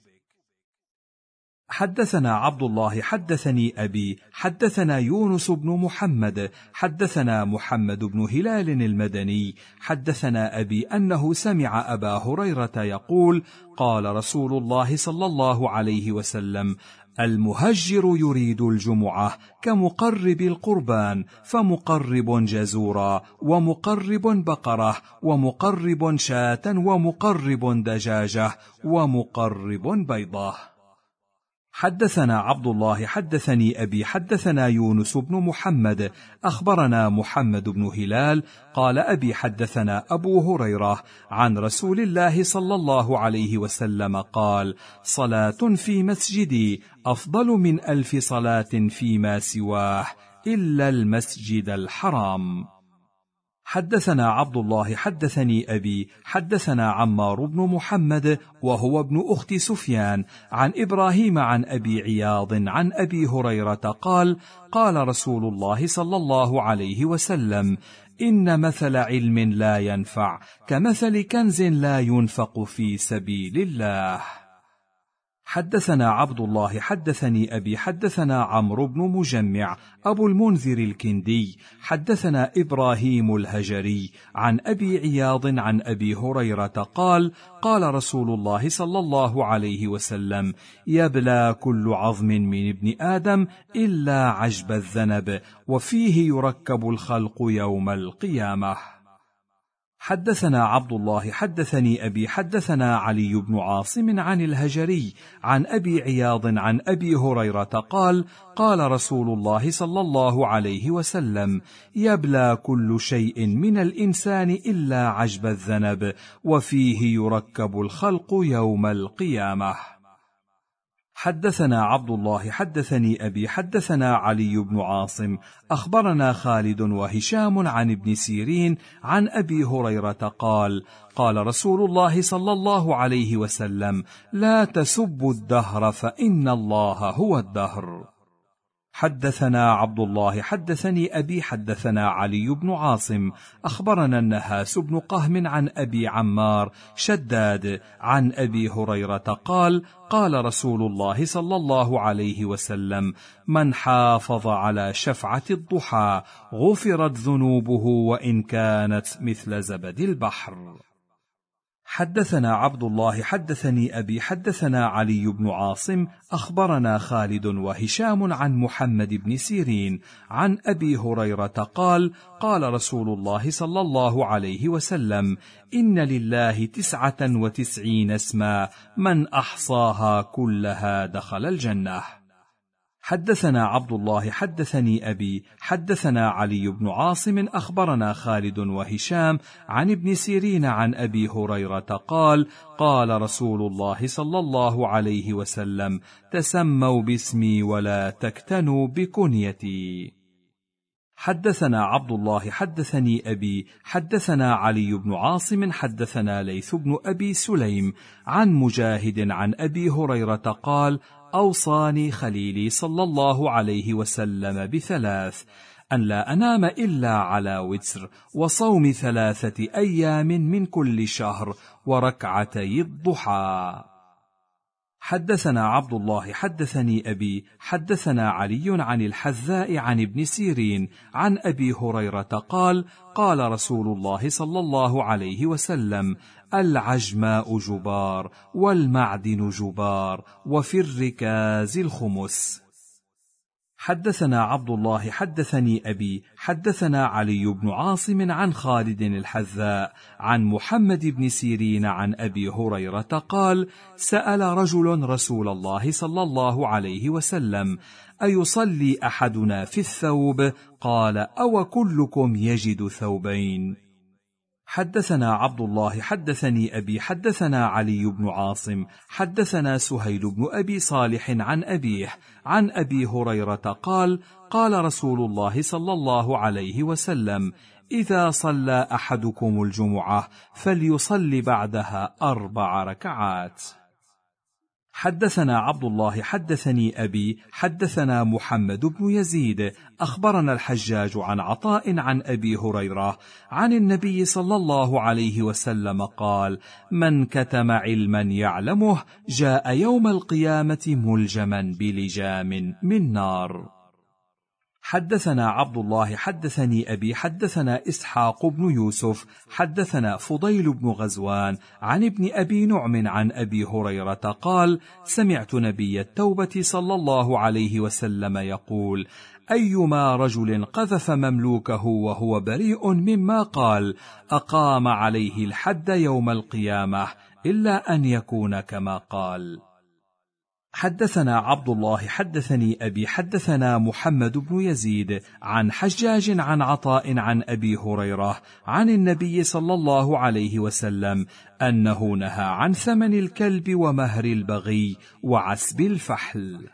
حدثنا عبد الله حدثني أبي حدثنا يونس بن محمد حدثنا محمد بن هلال المدني حدثنا أبي أنه سمع أبا هريرة يقول: قال رسول الله صلى الله عليه وسلم: المهجر يريد الجمعة كمقرب القربان، فمقرب جزورا، ومقرب بقرة، ومقرب شاة، ومقرب دجاجة، ومقرب بيضة. حدثنا عبد الله حدثني أبي حدثنا يونس بن محمد أخبرنا محمد بن هلال قال أبي حدثنا أبو هريرة عن رسول الله صلى الله عليه وسلم قال: صلاة في مسجدي أفضل من ألف صلاة فيما سواه إلا المسجد الحرام. حدثنا عبد الله حدثني أبي حدثنا عمار بن محمد وهو ابن أخت سفيان عن إبراهيم عن أبي عياض عن أبي هريرة قال: قال رسول الله صلى الله عليه وسلم: إن مثل علم لا ينفع كمثل كنز لا ينفق في سبيل الله. حدثنا عبد الله حدثني أبي حدثنا عمرو بن مجمع أبو المنذر الكندي حدثنا إبراهيم الهجري عن أبي عياض عن أبي هريرة قال: قال رسول الله صلى الله عليه وسلم: يبلى كل عظم من ابن آدم إلا عجب الذنب، وفيه يركب الخلق يوم القيامة. حدثنا عبد الله حدثني أبي حدثنا علي بن عاصم عن الهجري عن أبي عياض عن أبي هريرة قال: قال رسول الله صلى الله عليه وسلم: يبلى كل شيء من الإنسان إلا عجب الذنب، وفيه يركب الخلق يوم القيامة. حدثنا عبد الله حدثني أبي حدثنا علي بن عاصم أخبرنا خالد وهشام عن ابن سيرين عن أبي هريرة قال: قال رسول الله صلى الله عليه وسلم: لا تسبوا الدهر فإن الله هو الدهر. حدثنا عبد الله حدثني أبي حدثنا علي بن عاصم أخبرنا النهاس بن قهم عن أبي عمار شداد عن أبي هريرة قال: قال رسول الله صلى الله عليه وسلم: من حافظ على شفعة الضحى غفرت ذنوبه وإن كانت مثل زبد البحر. حدثنا عبد الله حدثني أبي حدثنا علي بن عاصم أخبرنا خالد وهشام عن محمد بن سيرين عن أبي هريرة قال: قال رسول الله صلى الله عليه وسلم: إن لله تسعة وتسعين اسما من أحصاها كلها دخل الجنة. حدثنا عبد الله حدثني أبي حدثنا علي بن عاصم أخبرنا خالد وهشام عن ابن سيرين عن أبي هريرة قال: قال رسول الله صلى الله عليه وسلم: تسموا باسمي ولا تكتنوا بكنيتي. حدثنا عبد الله حدثني أبي حدثنا علي بن عاصم حدثنا ليث بن أبي سليم عن مجاهد عن أبي هريرة قال: أوصاني خليلي صلى الله عليه وسلم بثلاث: أن لا أنام إلا على وتر، وصوم ثلاثة أيام من كل شهر، وركعتي الضحى. حدثنا عبد الله حدثني أبي حدثنا علي عن الحذاء عن ابن سيرين عن أبي هريرة قال: قال رسول الله صلى الله عليه وسلم: العجماء جبار، والمعدن جبار، وفي الركاز الخمس. حدثنا عبد الله حدثني أبي حدثنا علي بن عاصم عن خالد الحذاء عن محمد بن سيرين عن أبي هريرة قال: سأل رجل رسول الله صلى الله عليه وسلم: أيصلي أحدنا في الثوب؟ قال: أو كلكم يجد ثوبين؟ حدثنا عبد الله حدثني أبي حدثنا علي بن عاصم حدثنا سهيل بن أبي صالح عن أبيه عن أبي هريرة قال: قال رسول الله صلى الله عليه وسلم: إذا صلى أحدكم الجمعة فليصلي بعدها أربع ركعات. حدثنا عبد الله حدثني أبي حدثنا محمد بن يزيد أخبرنا الحجاج عن عطاء عن أبي هريرة عن النبي صلى الله عليه وسلم قال: من كتم علما يعلمه جاء يوم القيامة ملجما بلجام من نار. حدثنا عبد الله حدثني أبي حدثنا إسحاق بن يوسف حدثنا فضيل بن غزوان عن ابن أبي نعم عن أبي هريرة قال: سمعت نبي التوبة صلى الله عليه وسلم يقول: أيما رجل قذف مملوكه وهو بريء مما قال أقام عليه الحد يوم القيامة إلا أن يكون كما قال. حدثنا عبد الله حدثني أبي حدثنا محمد بن يزيد عن حجاج عن عطاء عن أبي هريرة عن النبي صلى الله عليه وسلم أنه نهى عن ثمن الكلب ومهر البغي وعسب الفحل.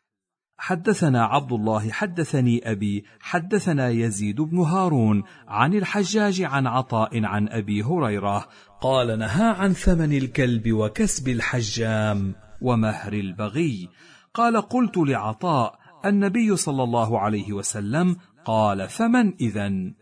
حدثنا عبد الله حدثني أبي حدثنا يزيد بن هارون عن الحجاج عن عطاء عن أبي هريرة قال: نهى عن ثمن الكلب وكسب الحجام ومهر البغي. قال: قلت لعطاء: النبي صلى الله عليه وسلم قال: فمن إذن؟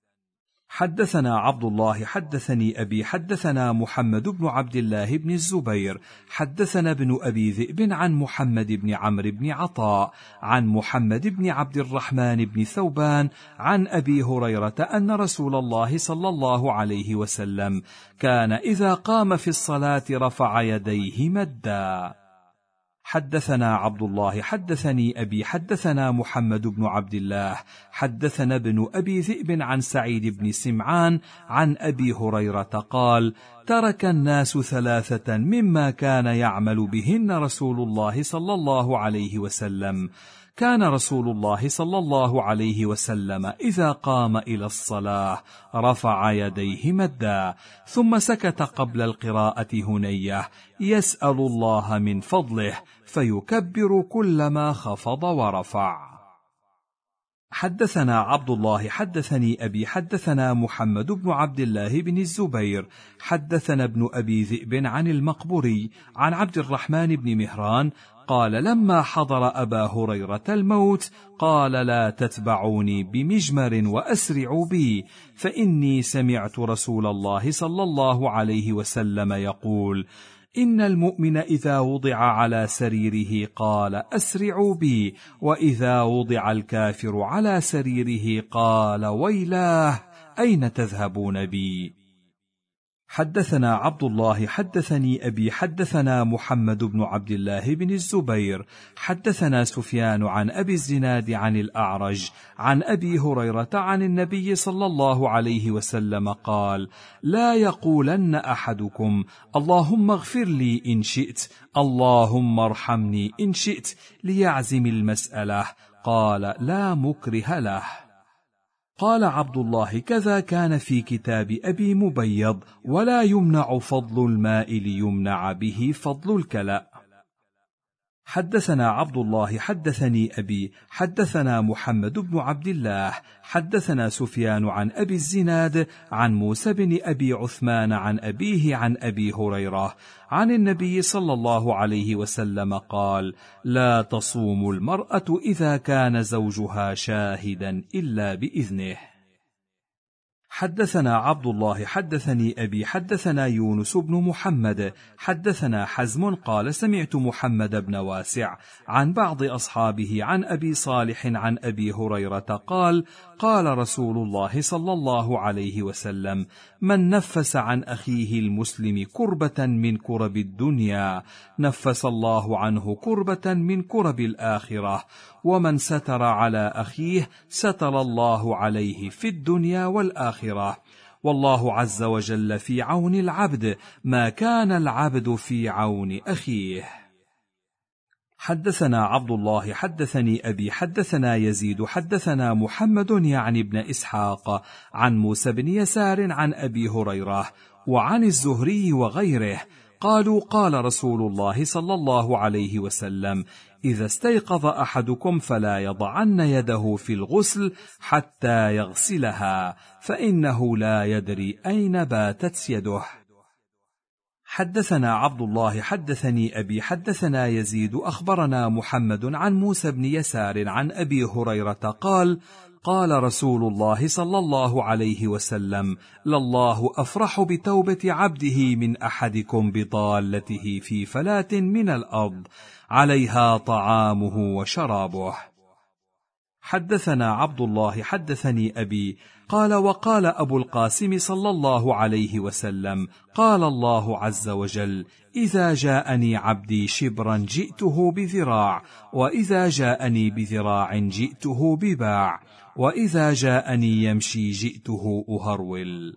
حدثنا عبد الله حدثني أبي حدثنا محمد بن عبد الله بن الزبير حدثنا ابن أبي ذئب عن محمد بن عمرو بن عطاء عن محمد بن عبد الرحمن بن ثوبان عن أبي هريرة أن رسول الله صلى الله عليه وسلم كان إذا قام في الصلاة رفع يديه مدا. حدثنا عبد الله حدثني أبي حدثنا محمد بن عبد الله حدثنا ابن أبي ذئب عن سعيد بن سمعان عن أبي هريرة قال: ترك الناس ثلاثة مما كان يعمل بهن رسول الله صلى الله عليه وسلم. كان رسول الله صلى الله عليه وسلم إذا قام إلى الصلاة رفع يديه مدا، ثم سكت قبل القراءة هنية يسأل الله من فضله، فيكبر كلما خفض ورفع. حدثنا عبد الله حدثني أبي حدثنا محمد بن عبد الله بن الزبير حدثنا ابن أبي ذئب عن المقبري عن عبد الرحمن بن مهران قال: لما حضر أبا هريرة الموت قال: لا تتبعوني بمجمر وأسرعوا بي، فإني سمعت رسول الله صلى الله عليه وسلم يقول: إن المؤمن إذا وضع على سريره قال: أسرعوا بي، وإذا وضع الكافر على سريره قال: ويلاه أين تذهبون بي؟ حدثنا عبد الله حدثني أبي حدثنا محمد بن عبد الله بن الزبير حدثنا سفيان عن أبي الزناد عن الأعرج عن أبي هريرة عن النبي صلى الله عليه وسلم قال: لا يقولن أحدكم: اللهم اغفر لي إن شئت، اللهم ارحمني إن شئت، ليعزم المسألة. قال: لا مكره له. قال عبد الله: كذا كان في كتاب أبي مبيض: ولا يمنع فضل الماء ليمنع به فضل الكلأ. حدثنا عبد الله حدثني أبي حدثنا محمد بن عبد الله حدثنا سفيان عن أبي الزناد عن موسى بن أبي عثمان عن أبيه عن أبي هريرة عن النبي صلى الله عليه وسلم قال: لا تصوم المرأة إذا كان زوجها شاهدا إلا بإذنه. حدثنا عبد الله حدثني أبي حدثنا يونس بن محمد حدثنا حزم قال: سمعت محمد بن واسع عن بعض أصحابه عن أبي صالح عن أبي هريرة قال: قال رسول الله صلى الله عليه وسلم: من نفس عن أخيه المسلم كربة من كرب الدنيا نفس الله عنه كربة من كرب الآخرة، ومن ستر على أخيه ستر الله عليه في الدنيا والآخرة، والله عز وجل في عون العبد ما كان العبد في عون أخيه. حدثنا عبد الله حدثني أبي حدثنا يزيد حدثنا محمد يعني ابن إسحاق عن موسى بن يسار عن أبي هريرة وعن الزهري وغيره قالوا: قال رسول الله صلى الله عليه وسلم: إذا استيقظ أحدكم فلا يضعن يده في الغسل حتى يغسلها، فإنه لا يدري أين باتت يده. حدثنا عبد الله حدثني أبي حدثنا يزيد أخبرنا محمد عن موسى بن يسار عن أبي هريرة قال: قال رسول الله صلى الله عليه وسلم: لله أفرح بتوبة عبده من أحدكم بضالته في فلاة من الأرض عليها طعامه وشرابه. حدثنا عبد الله حدثني أبي قال وقال أبو القاسم صلى الله عليه وسلم قال الله عز وجل إذا جاءني عبدي شبرا جئته بذراع، وإذا جاءني بذراع جئته بباع، وإذا جاءني يمشي جئته أهرول.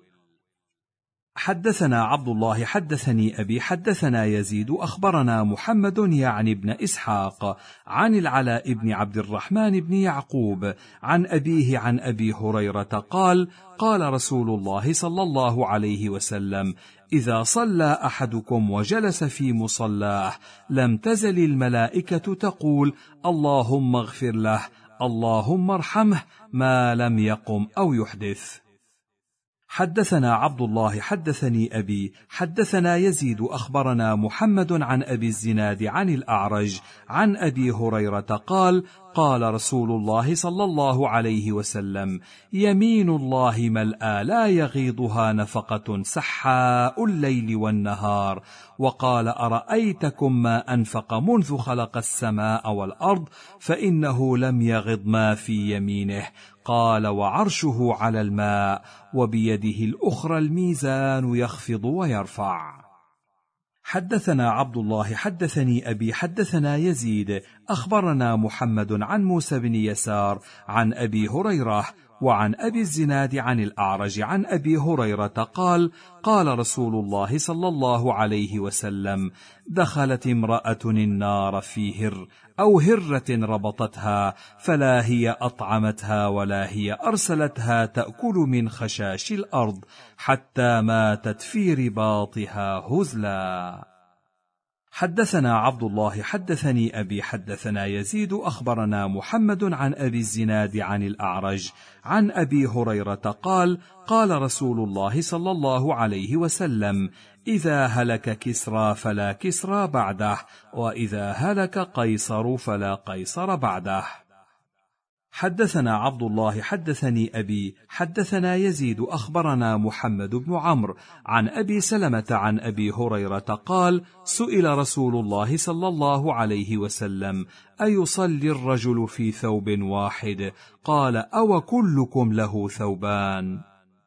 حدثنا عبد الله حدثني أبي حدثنا يزيد أخبرنا محمد يعني بن إسحاق عن العلاء بن عبد الرحمن بن يعقوب عن أبيه عن أبي هريرة قال قال رسول الله صلى الله عليه وسلم إذا صلى أحدكم وجلس في مصلاه لم تزل الملائكة تقول اللهم اغفر له اللهم ارحمه ما لم يقم أو يحدث. حدثنا عبد الله حدثني أبي حدثنا يزيد أخبرنا محمد عن أبي الزناد عن الأعرج عن أبي هريرة قال قال رسول الله صلى الله عليه وسلم يمين الله ملأى لا يغيضها نفقة سحاء الليل والنهار، وقال أرأيتكم ما أنفق منذ خلق السماء والأرض فإنه لم يغض ما في يمينه، قال وعرشه على الماء وبيده الأخرى الميزان يخفض ويرفع. حدثنا عبد الله حدثني أبي حدثنا يزيد أخبرنا محمد عن موسى بن يسار عن أبي هريرة وعن أبي الزناد عن الأعرج عن أبي هريرة قال قال رسول الله صلى الله عليه وسلم دخلت امرأة النار في هر أو هرة ربطتها فلا هي أطعمتها ولا هي أرسلتها تأكل من خشاش الأرض حتى ماتت في رباطها هزلا. حدثنا عبد الله حدثني أبي حدثنا يزيد أخبرنا محمد عن أبي الزناد عن الأعرج عن أبي هريرة قال قال رسول الله صلى الله عليه وسلم إذا هلك كسرى فلا كسرى بعده، وإذا هلك قيصر فلا قيصر بعده. حدثنا عبد الله حدثني أبي حدثنا يزيد أخبرنا محمد بن عمرو عن أبي سلمة عن أبي هريرة قال سئل رسول الله صلى الله عليه وسلم أيصلي الرجل في ثوب واحد؟ قال أو كلكم له ثوبان؟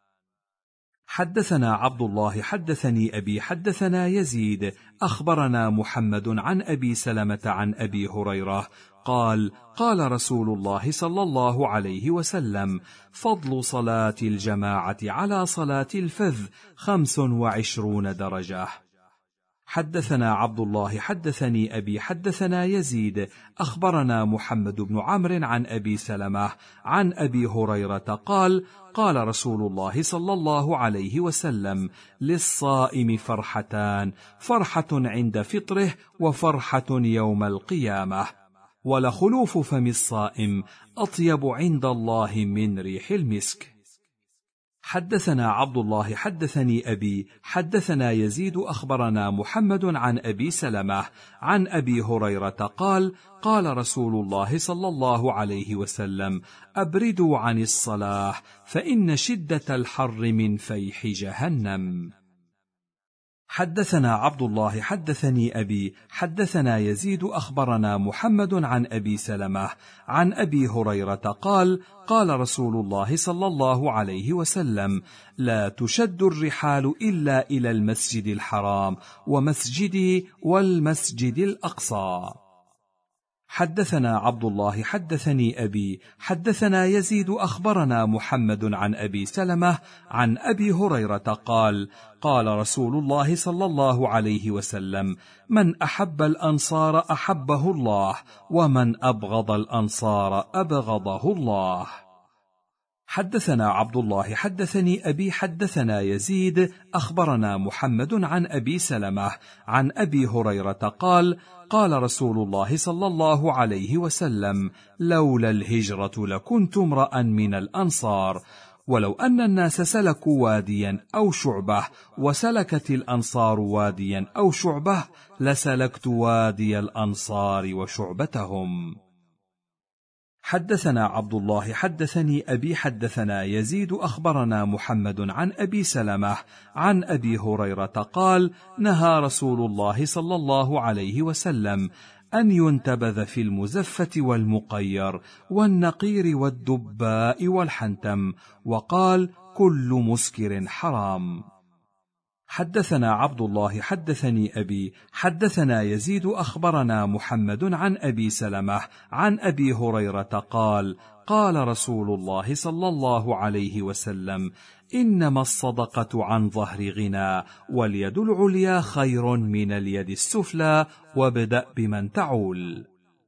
حدثنا عبد الله حدثني أبي حدثنا يزيد أخبرنا محمد عن أبي سلمة عن أبي هريرة قال قال رسول الله صلى الله عليه وسلم فضل صلاة الجماعة على صلاة الفذ خمس وعشرون درجة. حدثنا عبد الله حدثني أبي حدثنا يزيد أخبرنا محمد بن عمرو عن أبي سلمة عن أبي هريرة قال قال رسول الله صلى الله عليه وسلم للصائم فرحتان، فرحة عند فطره وفرحة يوم القيامة، ولخلوف فم الصائم أطيب عند الله من ريح المسك. حدثنا عبد الله حدثني أبي حدثنا يزيد أخبرنا محمد عن أبي سلمة عن أبي هريرة قال قال رسول الله صلى الله عليه وسلم أبردوا عن الصلاة فإن شدة الحر من فيح جهنم. حدثنا عبد الله حدثني أبي حدثنا يزيد أخبرنا محمد عن أبي سلمة عن أبي هريرة قال قال رسول الله صلى الله عليه وسلم لا تشد الرحال إلا إلى المسجد الحرام ومسجدي والمسجد الأقصى. حدثنا عبد الله حدثني أبي حدثنا يزيد أخبرنا محمد عن أبي سلمة عن أبي هريرة قال قال رسول الله صلى الله عليه وسلم من أحب الأنصار أحبه الله، ومن أبغض الأنصار أبغضه الله. حدثنا عبد الله حدثني أبي حدثنا يزيد أخبرنا محمد عن أبي سلمة عن أبي هريرة قال قال رسول الله صلى الله عليه وسلم لولا الهجرة لكنت امرأ من الأنصار، ولو أن الناس سلكوا واديا أو شعبة وسلكت الأنصار واديا أو شعبة لسلكت وادي الأنصار وشعبتهم. حدثنا عبد الله حدثني أبي حدثنا يزيد أخبرنا محمد عن أبي سلمة عن أبي هريرة قال نهى رسول الله صلى الله عليه وسلم أن ينتبذ في المزفة والمقير والنقير والدباء والحنتم، وقال: كل مسكر حرام. حدثنا عبد الله حدثني أبي حدثنا يزيد أخبرنا محمد عن أبي سلمة عن أبي هريرة قال: قال رسول الله صلى الله عليه وسلم: إنما الصدقة عن ظهر غنى، واليد العليا خير من اليد السفلى، وابدأ بمن تعول.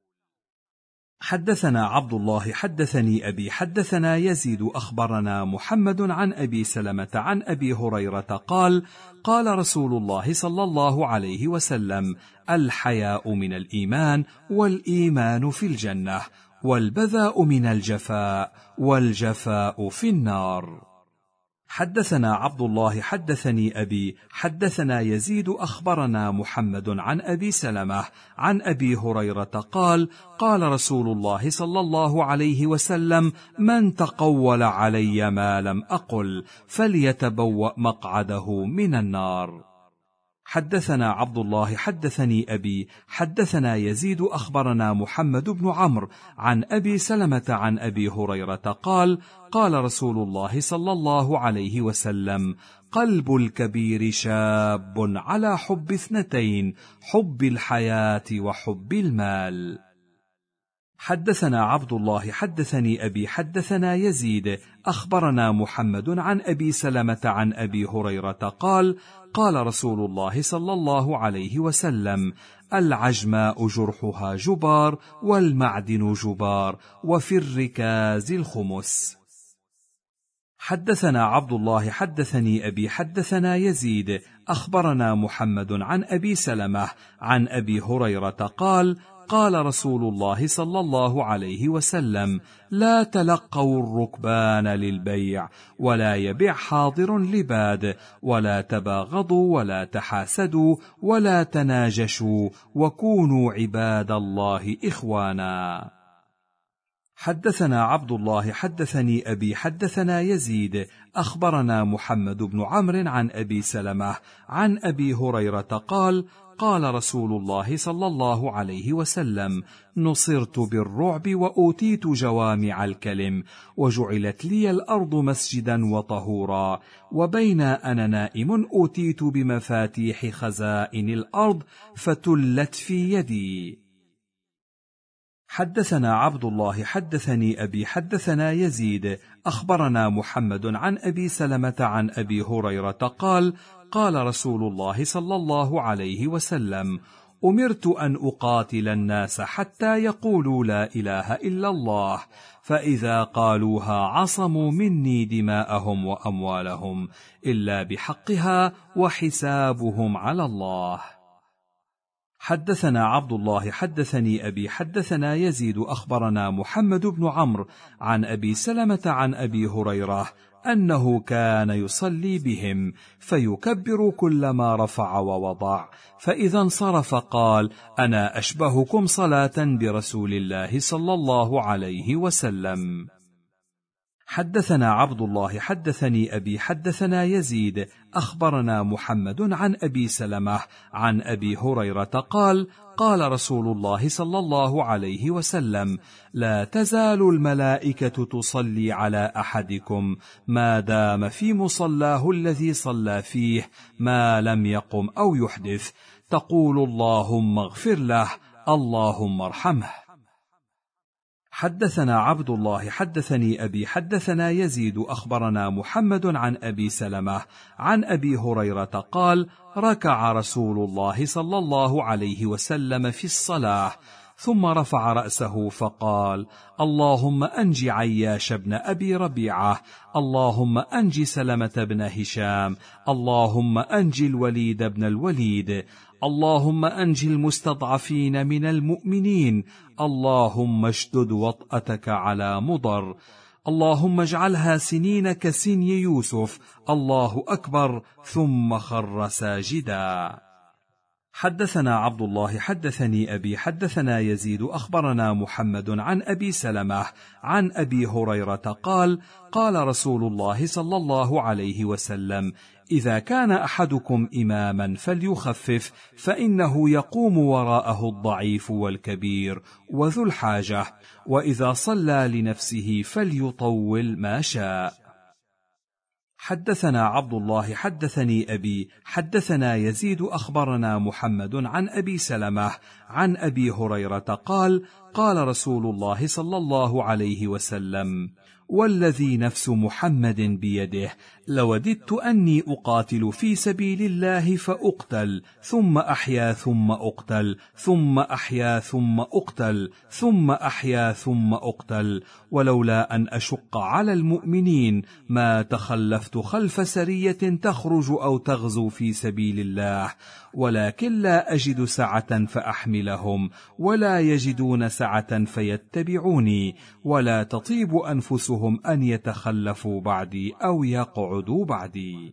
حدثنا عبد الله حدثني أبي حدثنا يزيد أخبرنا محمد عن أبي سلمة عن أبي هريرة قال: قال رسول الله صلى الله عليه وسلم: الحياء من الإيمان، والإيمان في الجنة، والبذاء من الجفاء، والجفاء في النار. حدثنا عبد الله حدثني أبي حدثنا يزيد أخبرنا محمد عن أبي سلمة عن أبي هريرة قال: قال رسول الله صلى الله عليه وسلم: من تقول علي ما لم أقل فليتبوأ مقعده من النار. حدثنا عبد الله حدثني أبي حدثنا يزيد أخبرنا محمد بن عمرو عن أبي سلمة عن أبي هريرة قال: قال رسول الله صلى الله عليه وسلم: قلب الكبير شاب على حب اثنتين، حب الحياة وحب المال. حدثنا عبد الله حدثني أبي حدثنا يزيد أخبرنا محمد عن أبي سلمة عن أبي هريرة قال: قال رسول الله صلى الله عليه وسلم: العجماء جرحها جبار، والمعدن جبار، وفي الركاز الخمس. حدثنا عبد الله حدثني أبي حدثنا يزيد أخبرنا محمد عن أبي سلمة عن أبي هريرة قال: قال رسول الله صلى الله عليه وسلم: لا تلقوا الركبان للبيع، ولا يبيع حاضر لباد، ولا تباغضوا، ولا تحاسدوا، ولا تناجشوا، وكونوا عباد الله إخوانا. حدثنا عبد الله حدثني أبي حدثنا يزيد أخبرنا محمد بن عمرو عن أبي سلمة عن أبي هريرة قال: قال رسول الله صلى الله عليه وسلم: نصرت بالرعب، وأوتيت جوامع الكلم، وجعلت لي الأرض مسجدا وطهورا، وبين أنا نائم أوتيت بمفاتيح خزائن الأرض فتلت في يدي. حدثنا عبد الله حدثني أبي حدثنا يزيد أخبرنا محمد عن أبي سلمة عن أبي هريرة قال: قال رسول الله صلى الله عليه وسلم: أمرت أن أقاتل الناس حتى يقولوا لا إله إلا الله، فإذا قالوها عصموا مني دماءهم وأموالهم إلا بحقها، وحسابهم على الله. حدثنا عبد الله حدثني أبي حدثنا يزيد أخبرنا محمد بن عمرو عن أبي سلمة عن أبي هريرة أنه كان يصلي بهم فيكبر كلما رفع ووضع، فإذا انصرف قال: أنا أشبهكم صلاة برسول الله صلى الله عليه وسلم. حدثنا عبد الله حدثني أبي حدثنا يزيد أخبرنا محمد عن أبي سلمة عن أبي هريرة قال: قال رسول الله صلى الله عليه وسلم: لا تزال الملائكة تصلي على أحدكم ما دام في مصلاه الذي صلى فيه ما لم يقم أو يحدث، تقول: اللهم اغفر له، اللهم ارحمه. حدثنا عبد الله حدثني أبي حدثنا يزيد أخبرنا محمد عن أبي سلمة عن أبي هريرة قال: ركع رسول الله صلى الله عليه وسلم في الصلاة، ثم رفع رأسه فقال: اللهم أنج عياش بن أبي ربيعة، اللهم أنج سلمة بن هشام، اللهم أنج الوليد بن الوليد، اللهم أنج المستضعفين من المؤمنين، اللهم اشدد وطأتك على مضر، اللهم اجعلها سنين كسني يوسف، الله أكبر، ثم خر ساجدا. حدثنا عبد الله حدثني أبي حدثنا يزيد أخبرنا محمد عن أبي سلمة عن أبي هريرة قال: قال رسول الله صلى الله عليه وسلم: إذا كان أحدكم إماما فليخفف، فإنه يقوم وراءه الضعيف والكبير وذو الحاجة، وإذا صلى لنفسه فليطول ما شاء. حدثنا عبد الله حدثني أبي حدثنا يزيد أخبرنا محمد عن أبي سلمة عن أبي هريرة قال قال رسول الله صلى الله عليه وسلم: والذي نفس محمد بيده لوددت أني أقاتل في سبيل الله فأقتل ثم أحيا ثم أقتل ثم أحيا ثم أقتل ثم أحيا ثم أقتل، ولولا أن أشق على المؤمنين ما تخلفت خلف سرية تخرج أو تغزو في سبيل الله، ولكن لا أجد سعة فأحملهم ولا يجدون سعة فيتبعوني، ولا تطيب أنفسهم أن يتخلفوا بعدي أو يقعدوا بعدي.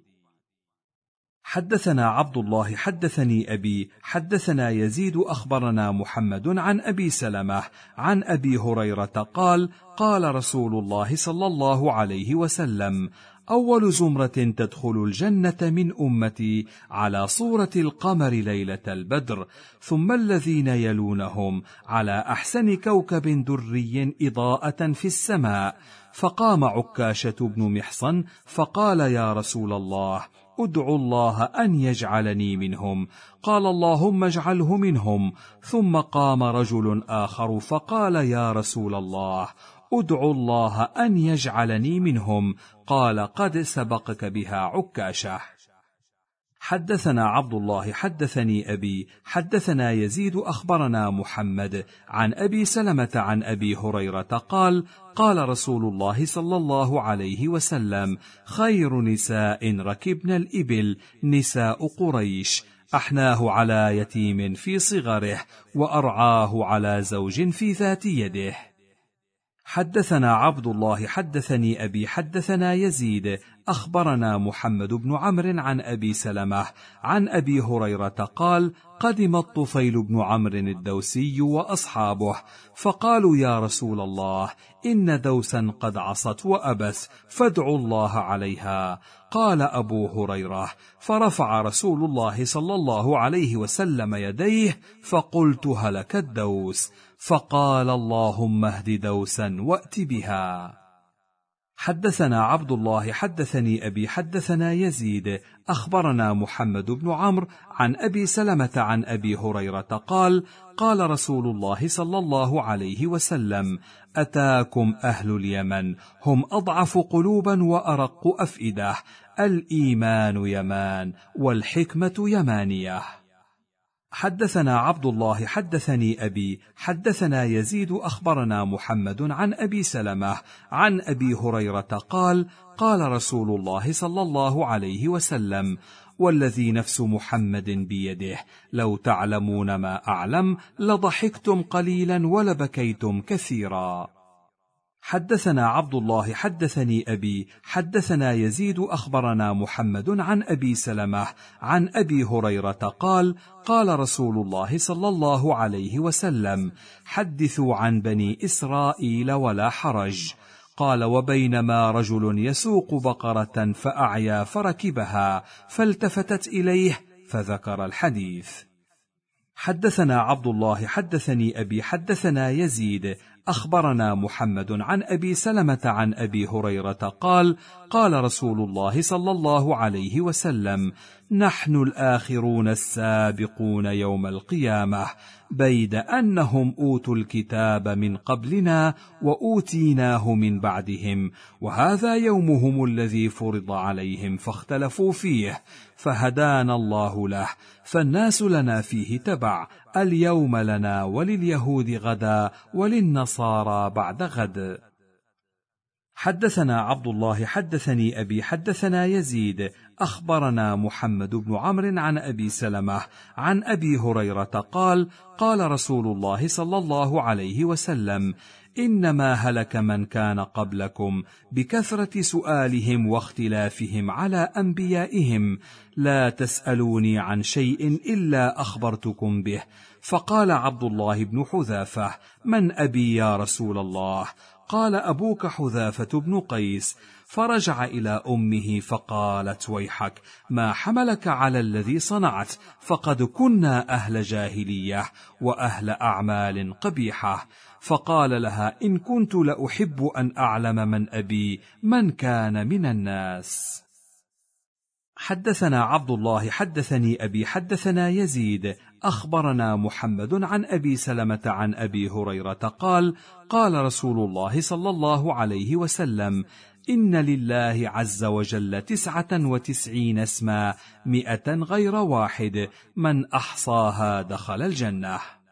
حدثنا عبد الله حدثني أبي حدثنا يزيد أخبرنا محمد عن أبي سلمة عن أبي هريرة قال قال رسول الله صلى الله عليه وسلم: أول زمرة تدخل الجنة من أمتي على صورة القمر ليلة البدر، ثم الذين يلونهم على أحسن كوكب دري إضاءة في السماء. فقام عكاشة بن محصن فقال: يا رسول الله، ادعوا الله أن يجعلني منهم. قال: اللهم اجعله منهم. ثم قام رجل آخر فقال: يا رسول الله، ادعوا الله أن يجعلني منهم. قال: قد سبقك بها عكاشة. حدثنا عبد الله حدثني أبي حدثنا يزيد أخبرنا محمد عن أبي سلمة عن أبي هريرة قال قال رسول الله صلى الله عليه وسلم: خير نساء ركبن الإبل نساء قريش، أحناه على يتيم في صغره وأرعاه على زوج في ذات يده. حدثنا عبد الله حدثني أبي حدثنا يزيد أخبرنا محمد بن عمرو عن أبي سلمة عن أبي هريرة قال: قدم الطفيل بن عمرو الدوسي وأصحابه فقالوا: يا رسول الله، إن دوسا قد عصت وأبس، فادعوا الله عليها. قال أبو هريرة: فرفع رسول الله صلى الله عليه وسلم يديه فقلت: هلك الدوس. فقال: اللهم اهد دوسا وأت بها. حدثنا عبد الله حدثني أبي حدثنا يزيد أخبرنا محمد بن عمرو عن أبي سلمة عن أبي هريرة قال قال رسول الله صلى الله عليه وسلم: أتاكم أهل اليمن، هم أضعف قلوبا وأرق أفئدة، الإيمان يمان والحكمة يمانية. حدثنا عبد الله حدثني أبي حدثنا يزيد أخبرنا محمد عن أبي سلمة عن أبي هريرة قال قال رسول الله صلى الله عليه وسلم: والذي نفس محمد بيده لو تعلمون ما أعلم لضحكتم قليلا ولبكيتم كثيرا. حدثنا عبد الله حدثني أبي حدثنا يزيد أخبرنا محمد عن أبي سلمة عن أبي هريرة قال قال رسول الله صلى الله عليه وسلم: حدثوا عن بني إسرائيل ولا حرج. قال: وبينما رجل يسوق بقرة فأعيا فركبها فالتفتت إليه فذكر الحديث. حدثنا عبد الله حدثني أبي حدثنا يزيد أخبرنا محمد عن أبي سلمة عن أبي هريرة قال قال رسول الله صلى الله عليه وسلم: نحن الآخرون السابقون يوم القيامة، بيد أنهم أوتوا الكتاب من قبلنا وأوتيناه من بعدهم، وهذا يومهم الذي فرض عليهم فاختلفوا فيه، فهدانا الله له، فالناس لنا فيه تبع، اليوم لنا ولليهود غدا وللنصارى بعد غد. حدثنا عبد الله حدثني أبي حدثنا يزيد أخبرنا محمد بن عمرو عن أبي سلمة عن أبي هريرة قال قال رسول الله صلى الله عليه وسلم: إنما هلك من كان قبلكم بكثرة سؤالهم واختلافهم على أنبيائهم، لا تسألوني عن شيء إلا أخبرتكم به. فقال عبد الله بن حذافة: من أبي يا رسول الله؟ قال: أبوك حذافة بن قيس. فرجع إلى أمه فقالت: ويحك، ما حملك على الذي صنعت؟ فقد كنا أهل جاهلية وأهل أعمال قبيحة. فقال لها: إن كنت لأحب أن أعلم من أبي من كان من الناس. حدثنا عبد الله حدثني أبي حدثنا يزيد أخبرنا محمد عن أبي سلمة عن أبي هريرة قال: قال رسول الله صلى الله عليه وسلم: إن لله عز وجل تسعة وتسعين اسما مئة غير واحد، من أحصاها دخل الجنة.